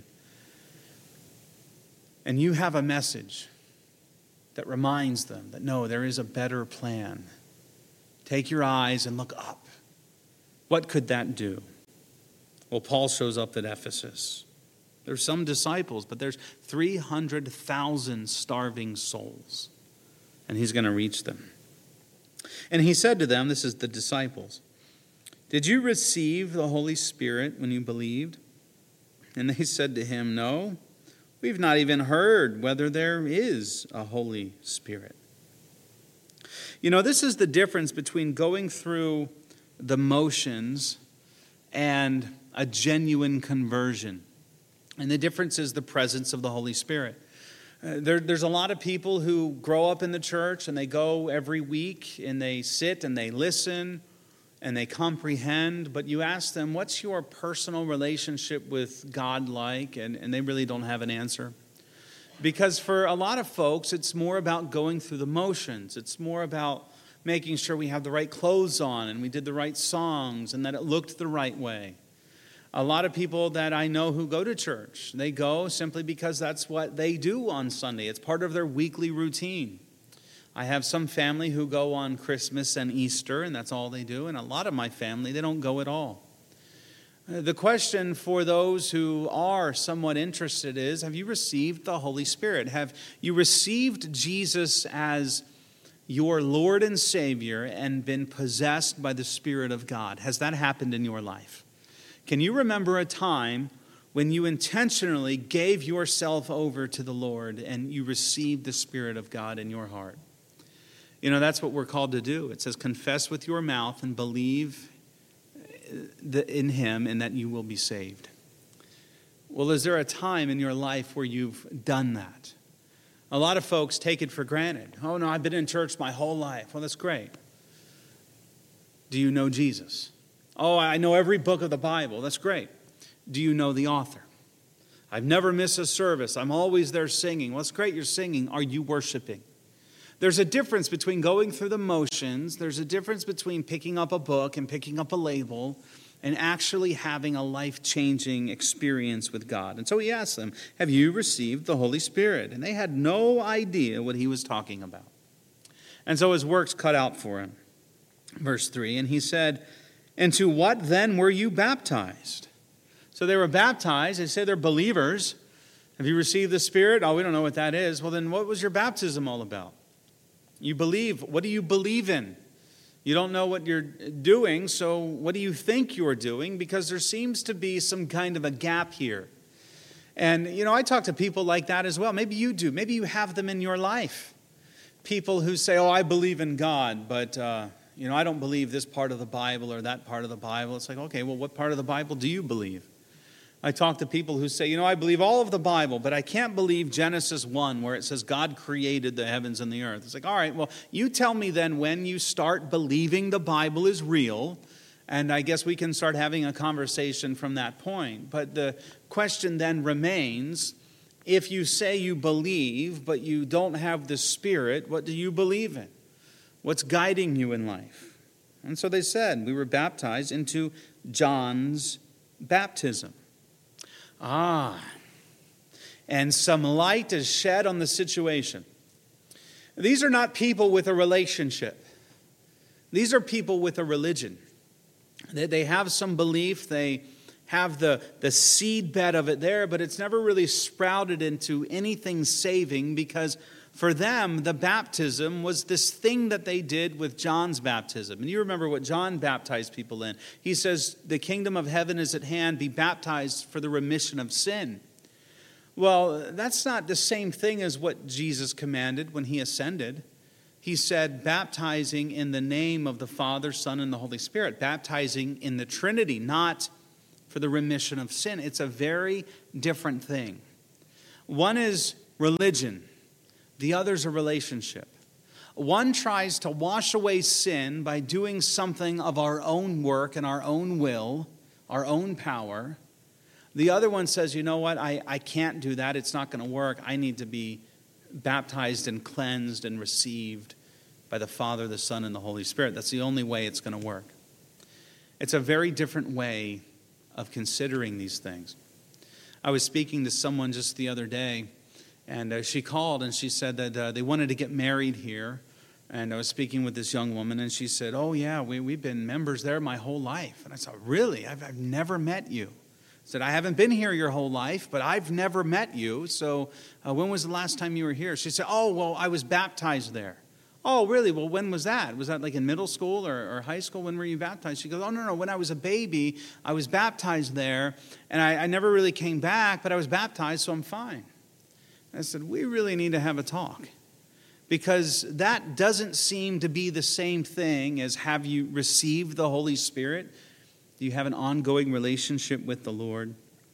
And you have a message that reminds them that, no, there is a better plan. Take your eyes and look up. What could that do? Well, Paul shows up at Ephesus. There's some disciples, but there's three hundred thousand starving souls. And he's going to reach them. And he said to them, this is the disciples, did you receive the Holy Spirit when you believed? And they said to him, no. We've not even heard whether there is a Holy Spirit. You know, this is the difference between going through the motions and a genuine conversion. And the difference is the presence of the Holy Spirit. Uh, there, there's a lot of people who grow up in the church and they go every week and they sit and they listen and they comprehend, but you ask them, what's your personal relationship with God like? And, and they really don't have an answer. Because for a lot of folks, it's more about going through the motions. It's more about making sure we have the right clothes on and we did the right songs and that it looked the right way. A lot of people that I know who go to church, they go simply because that's what they do on Sunday. It's part of their weekly routine. I have some family who go on Christmas and Easter, and that's all they do. And a lot of my family, they don't go at all. The question for those who are somewhat interested is, have you received the Holy Spirit? Have you received Jesus as your Lord and Savior and been possessed by the Spirit of God? Has that happened in your life? Can you remember a time when you intentionally gave yourself over to the Lord and you received the Spirit of God in your heart? You know, that's what we're called to do. It says, confess with your mouth and believe in him and that you will be saved. Well, is there a time in your life where you've done that? A lot of folks take it for granted. Oh, no, I've been in church my whole life. Well, that's great. Do you know Jesus? Oh, I know every book of the Bible. That's great. Do you know the author? I've never missed a service. I'm always there singing. Well, it's great you're singing. Are you worshiping? There's a difference between going through the motions. There's a difference between picking up a book and picking up a label and actually having a life-changing experience with God. And so he asked them, have you received the Holy Spirit? And they had no idea what he was talking about. And so his work's cut out for him. Verse three, and he said, and to what then were you baptized? So they were baptized. They say they're believers. Have you received the Spirit? Oh, we don't know what that is. Well, then what was your baptism all about? You believe. What do you believe in? You don't know what you're doing, so what do you think you're doing? Because there seems to be some kind of a gap here. And, you know, I talk to people like that as well. Maybe you do. Maybe you have them in your life. People who say, oh, I believe in God, but, uh, you know, I don't believe this part of the Bible or that part of the Bible. It's like, okay, well, what part of the Bible do you believe? I talk to people who say, you know, I believe all of the Bible, but I can't believe Genesis one, where it says God created the heavens and the earth. It's like, all right, well, you tell me then when you start believing the Bible is real, and I guess we can start having a conversation from that point. But the question then remains, if you say you believe, but you don't have the Spirit, what do you believe in? What's guiding you in life? And so they said, we were baptized into John's baptism. Ah, and some light is shed on the situation. These are not people with a relationship. These are people with a religion. They, they have some belief, they have the, the seed bed of it there, but it's never really sprouted into anything saving, because for them, the baptism was this thing that they did with John's baptism. And you remember what John baptized people in. He says, the kingdom of heaven is at hand, be baptized for the remission of sin. Well, that's not the same thing as what Jesus commanded when he ascended. He said, baptizing in the name of the Father, Son, and the Holy Spirit. Baptizing in the Trinity, not for the remission of sin. It's a very different thing. One is religion. The other's a relationship. One tries to wash away sin by doing something of our own work and our own will, our own power. The other one says, you know what, I, I can't do that. It's not going to work. I need to be baptized and cleansed and received by the Father, the Son, and the Holy Spirit. That's the only way it's going to work. It's a very different way of considering these things. I was speaking to someone just the other day, and uh, she called and she said that uh, they wanted to get married here. And I was speaking with this young woman, and she said, oh yeah, we, we've been members there my whole life. And I said, really? I've, I've never met you. I said, I haven't been here your whole life, but I've never met you. So uh, when was the last time you were here? She said, oh, well, I was baptized there. Oh, really? Well, when was that? Was that like in middle school or, or high school? When were you baptized? She goes, oh, no, no. When I was a baby, I was baptized there, and I, I never really came back, but I was baptized, so I'm fine. I said, we really need to have a talk, because that doesn't seem to be the same thing as have you received the Holy Spirit? Do you have an ongoing relationship with the Lord?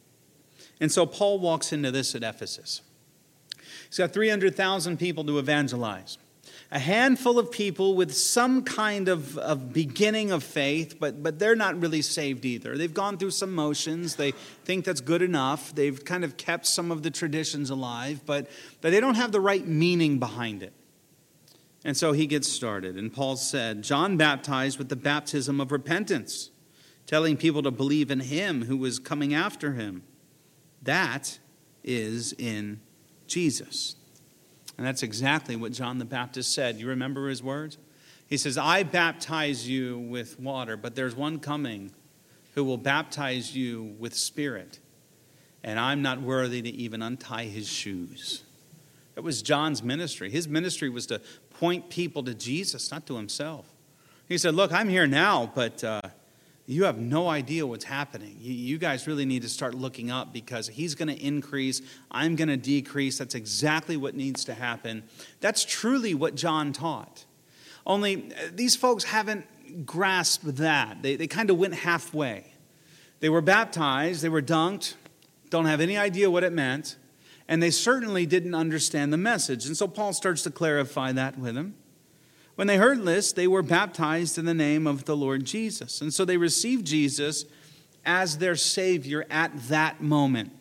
And so Paul walks into this at Ephesus. He's got three hundred thousand people to evangelize. A handful of people with some kind of, of beginning of faith, but, but they're not really saved either. They've gone through some motions. They think that's good enough. They've kind of kept some of the traditions alive, but, but they don't have the right meaning behind it. And so he gets started. And Paul said, John baptized with the baptism of repentance, telling people to believe in him who was coming after him. That is in Jesus. And that's exactly what John the Baptist said. You remember his words? He says, I baptize you with water, but there's one coming who will baptize you with Spirit, and I'm not worthy to even untie his shoes. That was John's ministry. His ministry was to point people to Jesus, not to himself. He said, look, I'm here now, but uh, you have no idea what's happening. You, you guys really need to start looking up, because he's going to increase, I'm going to decrease. That's exactly what needs to happen. That's truly what John taught. Only these folks haven't grasped that. They, they kind of went halfway. They were baptized, they were dunked, don't have any idea what it meant, and they certainly didn't understand the message. And so Paul starts to clarify that with them. When they heard this, they were baptized in the name of the Lord Jesus. And so they received Jesus as their Savior at that moment.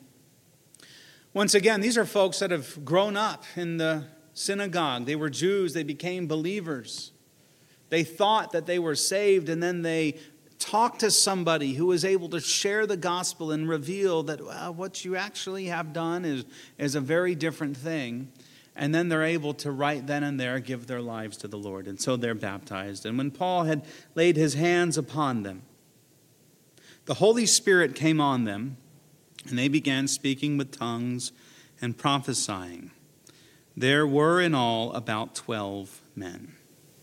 Once again, these are folks that have grown up in the synagogue. They were Jews. They became believers. They thought that they were saved, and then they talked to somebody who was able to share the gospel and reveal that, well, what you actually have done is, is a very different thing. And then they're able to right then and there give their lives to the Lord. And so they're baptized. And when Paul had laid his hands upon them, the Holy Spirit came on them, and they began speaking with tongues and prophesying. There were in all about twelve men.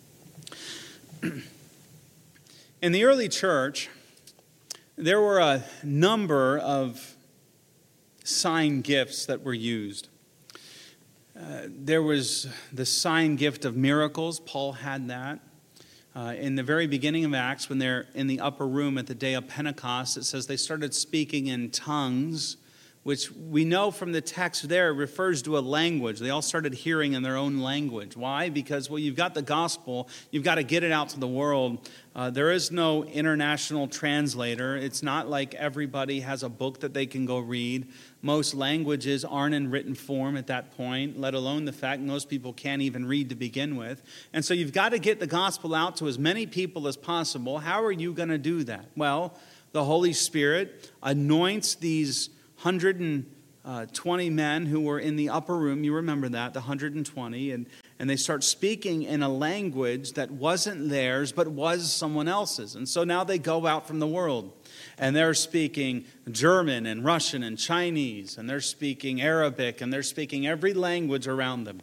In the early church, there were a number of sign gifts that were used. Uh, there was the sign gift of miracles. Paul had that. Uh, in the very beginning of Acts, when they're in the upper room at the day of Pentecost, it says they started speaking in tongues, which we know from the text there refers to a language. They all started hearing in their own language. Why? Because, well, you've got the gospel. You've got to get it out to the world. Uh, there is no international translator. It's not like everybody has a book that they can go read. Most languages aren't in written form at that point, let alone the fact most people can't even read to begin with. And so you've got to get the gospel out to as many people as possible. How are you going to do that? Well, the Holy Spirit anoints these one hundred twenty men who were in the upper room. You remember that, the one hundred twenty. And, and they start speaking in a language that wasn't theirs, but was someone else's. And so now they go out from the world. And they're speaking German and Russian and Chinese. And they're speaking Arabic. And they're speaking every language around them.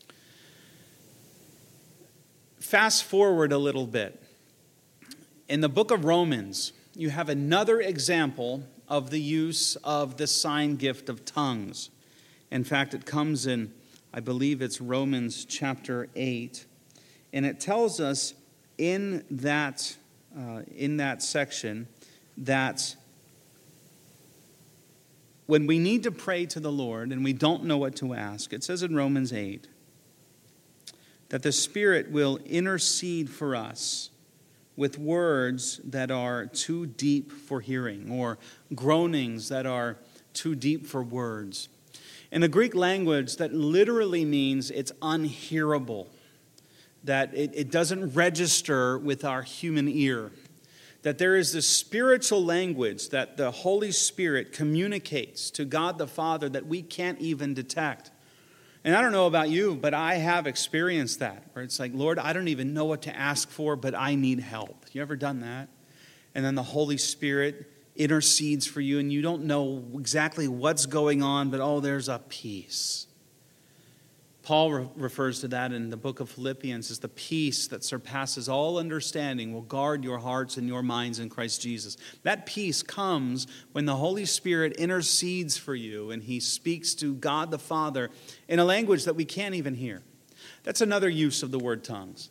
Fast forward a little bit. In the book of Romans, you have another example of the use of the sign gift of tongues. In fact, it comes in, I believe it's Romans chapter eight. And it tells us in that, uh, in that section that when we need to pray to the Lord and we don't know what to ask, it says in Romans eight that the Spirit will intercede for us with words that are too deep for hearing, or groanings that are too deep for words. In the Greek language, that literally means it's unhearable, that it, it doesn't register with our human ear, that there is this spiritual language that the Holy Spirit communicates to God the Father that we can't even detect. And I don't know about you, but I have experienced that, where it's like, Lord, I don't even know what to ask for, but I need help. You ever done that? And then the Holy Spirit intercedes for you, and you don't know exactly what's going on, but oh, there's a peace. Paul re- refers to that in the book of Philippians as the peace that surpasses all understanding will guard your hearts and your minds in Christ Jesus. That peace comes when the Holy Spirit intercedes for you and he speaks to God the Father in a language that we can't even hear. That's another use of the word tongues.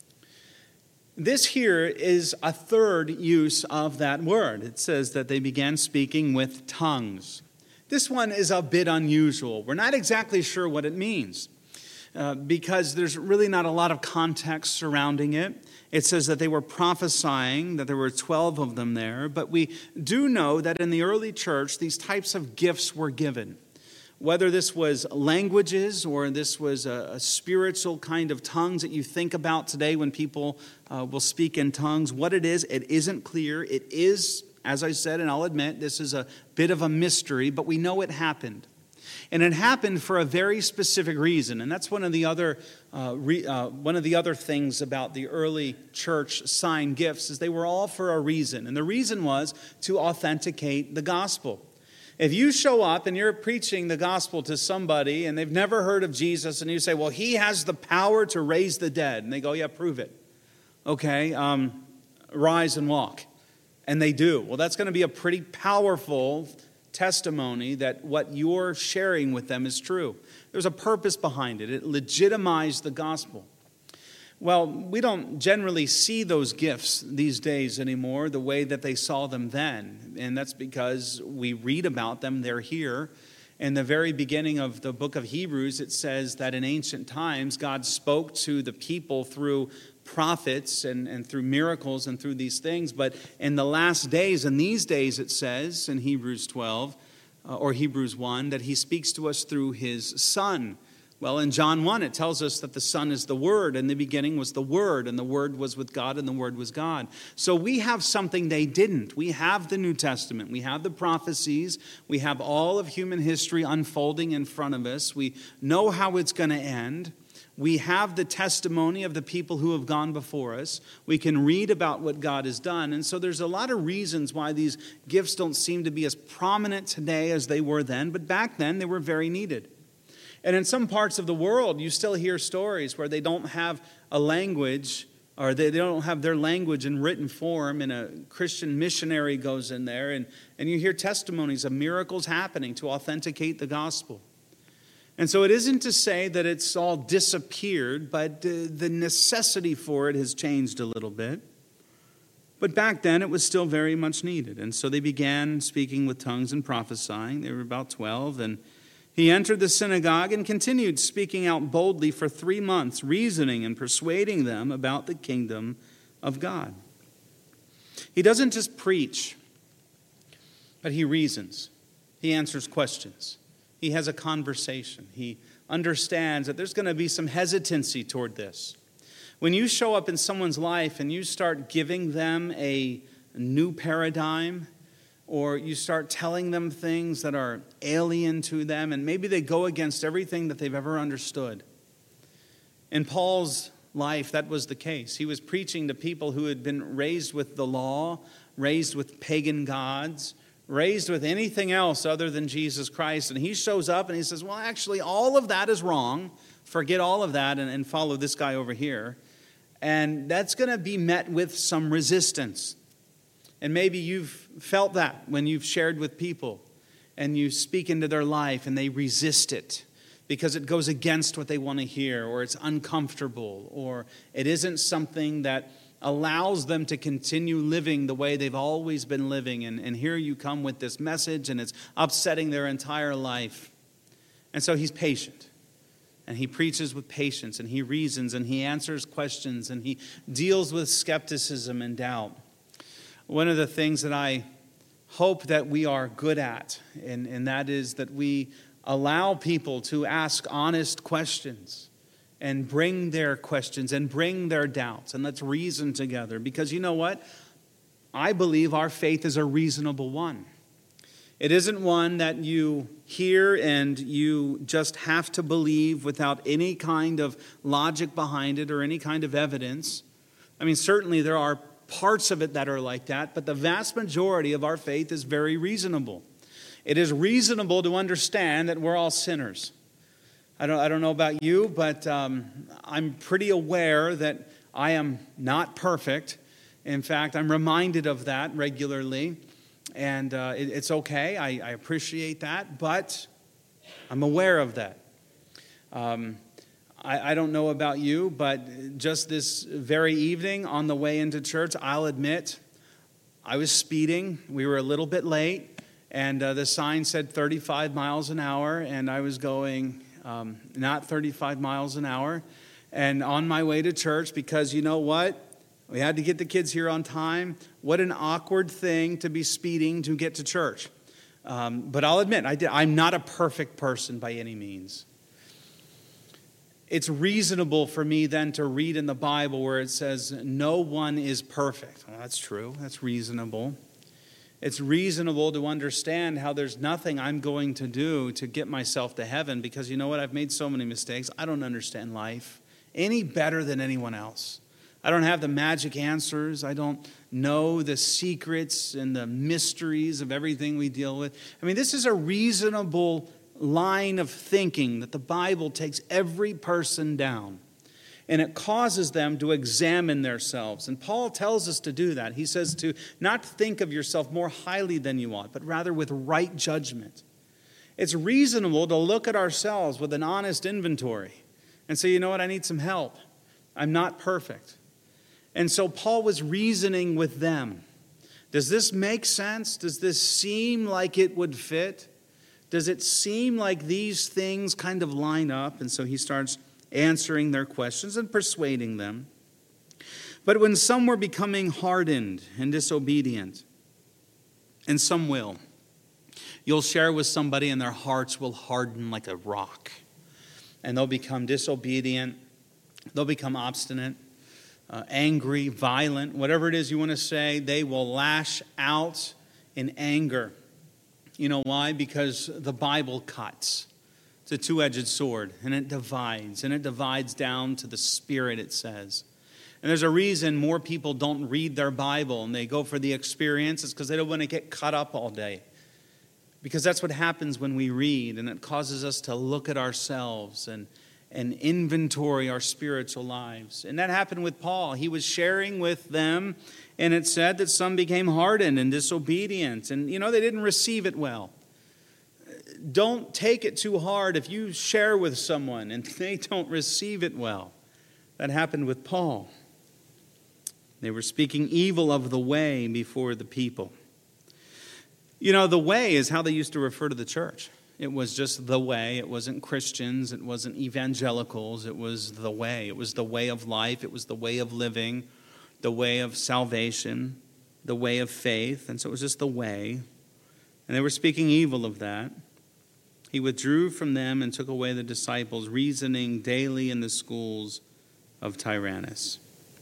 This here is a third use of that word. It says that they began speaking with tongues. This one is a bit unusual. We're not exactly sure what it means. Uh, because there's really not a lot of context surrounding it. It says that they were prophesying, that there were twelve of them there. But we do know that in the early church, these types of gifts were given. Whether this was languages or this was a, a spiritual kind of tongues that you think about today when people uh, will speak in tongues. What it is, it isn't clear. It is, as I said, and I'll admit, this is a bit of a mystery, but we know it happened. And it happened for a very specific reason. And that's one of the other uh, re, uh, one of the other things about the early church sign gifts is they were all for a reason. And the reason was to authenticate the gospel. If you show up and you're preaching the gospel to somebody and they've never heard of Jesus and you say, well, he has the power to raise the dead. And they go, yeah, prove it. Okay, um, rise and walk. And they do. Well, that's going to be a pretty powerful testimony that what you're sharing with them is true. There's a purpose behind it. It legitimized the gospel. Well, we don't generally see those gifts these days anymore the way that they saw them then. And that's because we read about them. They're here. In the very beginning of the book of Hebrews, it says that in ancient times, God spoke to the people through prophets and, and through miracles and through these things. But in the last days, in these days, it says in Hebrews twelve uh, or Hebrews one, that he speaks to us through his Son. Well, in John one, it tells us that the Son is the Word. In the beginning was the Word, and the Word was with God, and the Word was God. So we have something they didn't. We have the New Testament. We have the prophecies. We have all of human history unfolding in front of us. We know how it's going to end. We have the testimony of the people who have gone before us. We can read about what God has done. And so there's a lot of reasons why these gifts don't seem to be as prominent today as they were then. But back then, they were very needed. And in some parts of the world, you still hear stories where they don't have a language or they, they don't have their language in written form, and a Christian missionary goes in there, and, and you hear testimonies of miracles happening to authenticate the gospel. And so it isn't to say that it's all disappeared, but uh, the necessity for it has changed a little bit. But back then it was still very much needed. And so they began speaking with tongues and prophesying. They were about twelve, and he entered the synagogue and continued speaking out boldly for three months, reasoning and persuading them about the kingdom of God. He doesn't just preach, but he reasons. He answers questions. He has a conversation. He understands that there's going to be some hesitancy toward this. When you show up in someone's life and you start giving them a new paradigm, or you start telling them things that are alien to them, and maybe they go against everything that they've ever understood. In Paul's life, that was the case. He was preaching to people who had been raised with the law, raised with pagan gods, raised with anything else other than Jesus Christ. And he shows up and he says, well, actually, all of that is wrong. Forget all of that and, and follow this guy over here. And that's going to be met with some resistance. And maybe you've felt that when you've shared with people and you speak into their life and they resist it because it goes against what they want to hear, or it's uncomfortable, or it isn't something that allows them to continue living the way they've always been living. And, and here you come with this message and it's upsetting their entire life. And so he's patient. And he preaches with patience, and he reasons, and he answers questions, and he deals with skepticism and doubt. One of the things that I hope that we are good at, and, and that is that we allow people to ask honest questions and bring their questions and bring their doubts, and let's reason together. Because you know what? I believe our faith is a reasonable one. It isn't one that you hear and you just have to believe without any kind of logic behind it or any kind of evidence. I mean, certainly there are parts of it that are like that, but the vast majority of our faith is very reasonable. It is reasonable to understand that we're all sinners. I don't, I don't know about you, but um, I'm pretty aware that I am not perfect. In fact, I'm reminded of that regularly. And uh, it, it's okay. I, I appreciate that, but I'm aware of that. Um, I, I don't know about you, but just this very evening on the way into church, I'll admit I was speeding. We were a little bit late, and uh, the sign said thirty-five miles an hour, and I was going um, not thirty-five miles an hour. And on my way to church, because you know what? We had to get the kids here on time. What an awkward thing to be speeding to get to church. Um, but I'll admit, I did, I'm not a perfect person by any means. It's reasonable for me then to read in the Bible where it says, no one is perfect. Well, that's true. That's reasonable. It's reasonable to understand how there's nothing I'm going to do to get myself to heaven, because you know what? I've made so many mistakes. I don't understand life any better than anyone else. I don't have the magic answers. I don't know the secrets and the mysteries of everything we deal with. I mean, this is a reasonable line of thinking that the Bible takes every person down. And it causes them to examine themselves. And Paul tells us to do that. He says to not think of yourself more highly than you ought, but rather with right judgment. It's reasonable to look at ourselves with an honest inventory and say, you know what, I need some help. I'm not perfect. And so Paul was reasoning with them. Does this make sense? Does this seem like it would fit? Does it seem like these things kind of line up? And so he starts answering their questions and persuading them. But when some were becoming hardened and disobedient, and some will, you'll share with somebody and their hearts will harden like a rock. And they'll become disobedient. They'll become obstinate. Uh, angry, violent, whatever it is you want to say, they will lash out in anger. You know why? Because the Bible cuts. It's a two-edged sword, and it divides, and it divides down to the spirit, it says. And there's a reason more people don't read their Bible, and they go for the experience. It's because they don't want to get cut up all day. Because that's what happens when we read, and it causes us to look at ourselves and and inventory our spiritual lives. And that happened with Paul. He was sharing with them, and it said that some became hardened and disobedient. And, you know, they didn't receive it well. Don't take it too hard if you share with someone and they don't receive it well. That happened with Paul. They were speaking evil of the way before the people. You know, the way is how they used to refer to the church. It was just the way. It wasn't Christians. It wasn't evangelicals. It was the way. It was the way of life. It was the way of living, the way of salvation, the way of faith. And so it was just the way. And they were speaking evil of that. He withdrew from them and took away the disciples, reasoning daily in the schools of Tyrannus.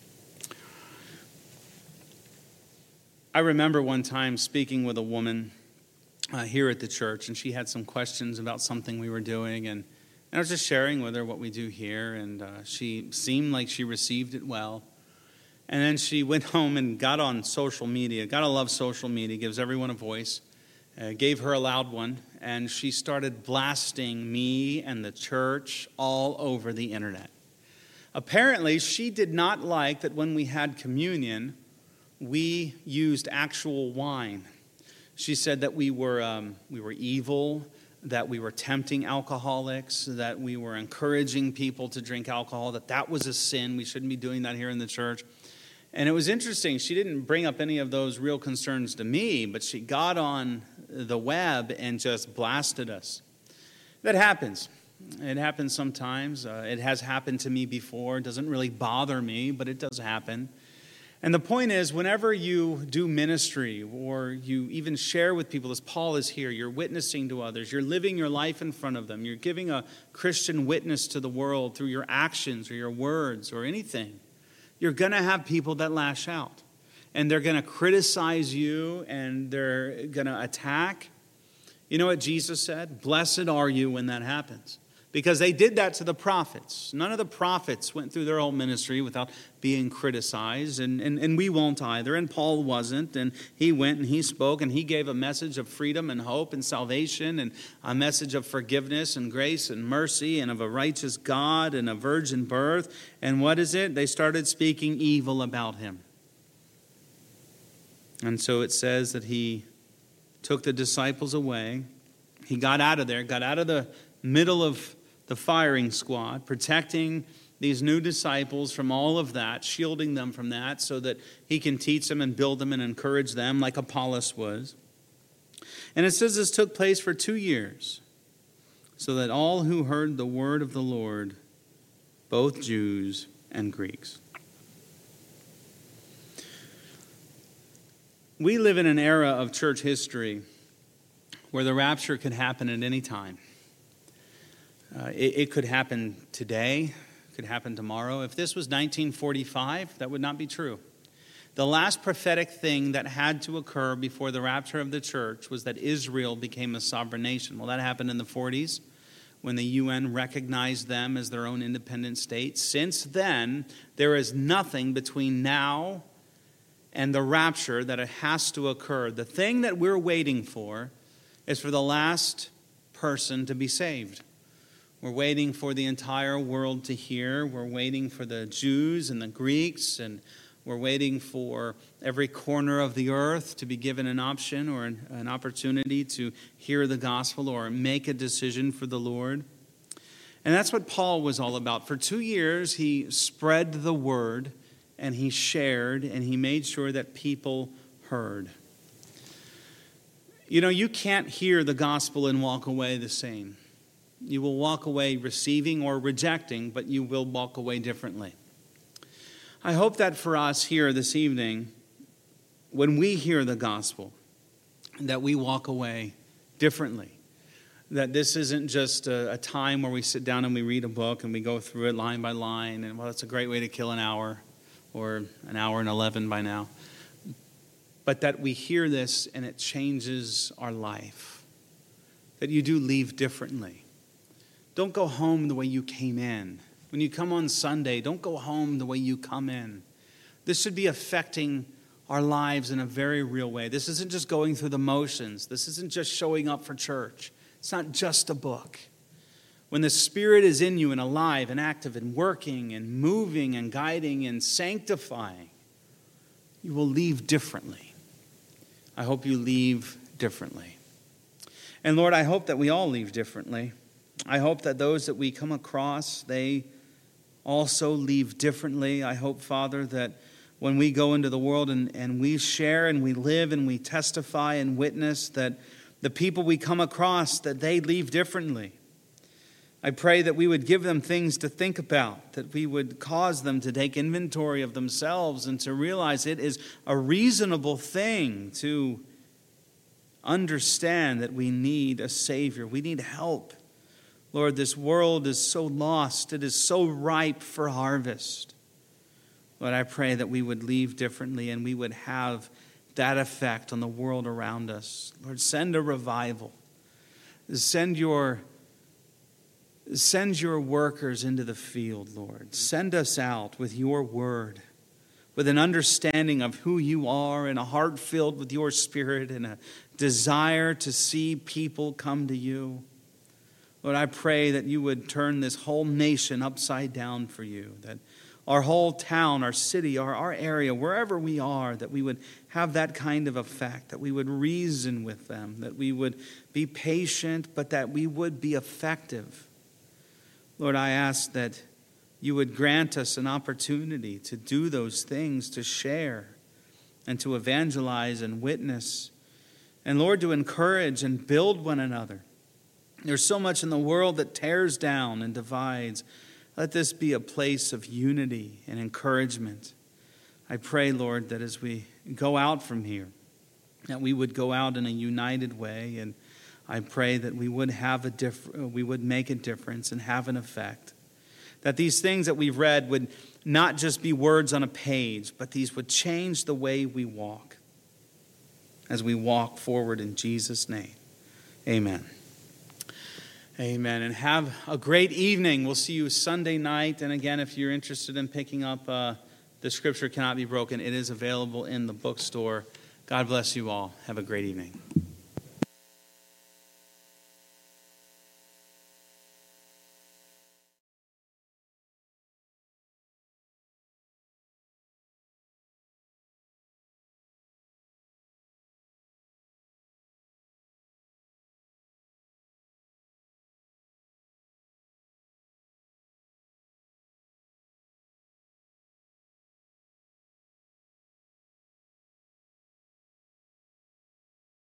I remember one time speaking with a woman uh, here at the church, and she had some questions about something we were doing, and, and I was just sharing with her what we do here, and uh, she seemed like she received it well. And then she went home and got on social media. Gotta love social media, gives everyone a voice. Uh, gave her a loud one, and she started blasting me and the church all over the internet. Apparently, she did not like that when we had communion, we used actual wine. She said that we were um, we were evil, that we were tempting alcoholics, that we were encouraging people to drink alcohol, that that was a sin. We shouldn't be doing that here in the church. And it was interesting. She didn't bring up any of those real concerns to me, but she got on the web and just blasted us. That happens. It happens sometimes. Uh, it has happened to me before. It doesn't really bother me, but it does happen. And the point is, whenever you do ministry or you even share with people, as Paul is here, you're witnessing to others, you're living your life in front of them, you're giving a Christian witness to the world through your actions or your words or anything, you're going to have people that lash out. And they're going to criticize you and they're going to attack. You know what Jesus said? Blessed are you when that happens. Because they did that to the prophets. None of the prophets went through their whole ministry without being criticized, and, and, and we won't either, and Paul wasn't, and he went and he spoke, and he gave a message of freedom and hope and salvation, and a message of forgiveness and grace and mercy, and of a righteous God and a virgin birth, and what is it? They started speaking evil about him. And so it says that he took the disciples away, he got out of there, got out of the middle of the firing squad, protecting these new disciples from all of that, shielding them from that so that he can teach them and build them and encourage them like Apollos was. And it says this took place for two years, so that all who heard the word of the Lord, both Jews and Greeks. We live in an era of church history where the rapture could happen at any time. Uh, it, it could happen today, it could happen tomorrow. If this was nineteen forty-five, that would not be true. The last prophetic thing that had to occur before the rapture of the church was that Israel became a sovereign nation. Well, that happened in the forties when the U N recognized them as their own independent state. Since then, there is nothing between now and the rapture that it has to occur. The thing that we're waiting for is for the last person to be saved. We're waiting for the entire world to hear. We're waiting for the Jews and the Greeks, and we're waiting for every corner of the earth to be given an option or an, an opportunity to hear the gospel or make a decision for the Lord. And that's what Paul was all about. For two years, he spread the word, and he shared, and he made sure that people heard. You know, you can't hear the gospel and walk away the same. You will walk away receiving or rejecting, but you will walk away differently. I hope that for us here this evening, when we hear the gospel, that we walk away differently. That this isn't just a, a time where we sit down and we read a book and we go through it line by line, and well, that's a great way to kill an hour, or an hour and eleven by now. But that we hear this and it changes our life. That you do leave differently. Don't go home the way you came in. When you come on Sunday, don't go home the way you come in. This should be affecting our lives in a very real way. This isn't just going through the motions. This isn't just showing up for church. It's not just a book. when the Spirit is in you and alive and active and working and moving and guiding and sanctifying, you will leave differently. I hope you leave differently. And Lord, I hope that we all leave differently. I hope that those that we come across, they also leave differently. I hope, Father, that when we go into the world and, and we share and we live and we testify and witness, that the people we come across, that they leave differently. I pray that we would give them things to think about, that we would cause them to take inventory of themselves and to realize it is a reasonable thing to understand that we need a Savior. We need help. Lord, this world is so lost. It is so ripe for harvest. Lord, I pray that we would leave differently and we would have that effect on the world around us. Lord, send a revival. Send your, send your workers into the field, Lord. Send us out with your word, with an understanding of who you are and a heart filled with your Spirit and a desire to see people come to you. Lord, I pray that you would turn this whole nation upside down for you, that our whole town, our city, our, our area, wherever we are, that we would have that kind of effect, that we would reason with them, that we would be patient, but that we would be effective. Lord, I ask that you would grant us an opportunity to do those things, to share and to evangelize and witness. And Lord, to encourage and build one another. There's so much in the world that tears down and divides. Let this be a place of unity and encouragement. I pray, Lord, that as we go out from here, that we would go out in a united way. And I pray that we would have a diff- we would make a difference and have an effect. That these things that we've read would not just be words on a page, but these would change the way we walk as we walk forward in Jesus' name. Amen. Amen. And have a great evening. We'll see you Sunday night. And again, if you're interested in picking up uh, The Scripture Cannot Be Broken, it is available in the bookstore. God bless you all. Have a great evening.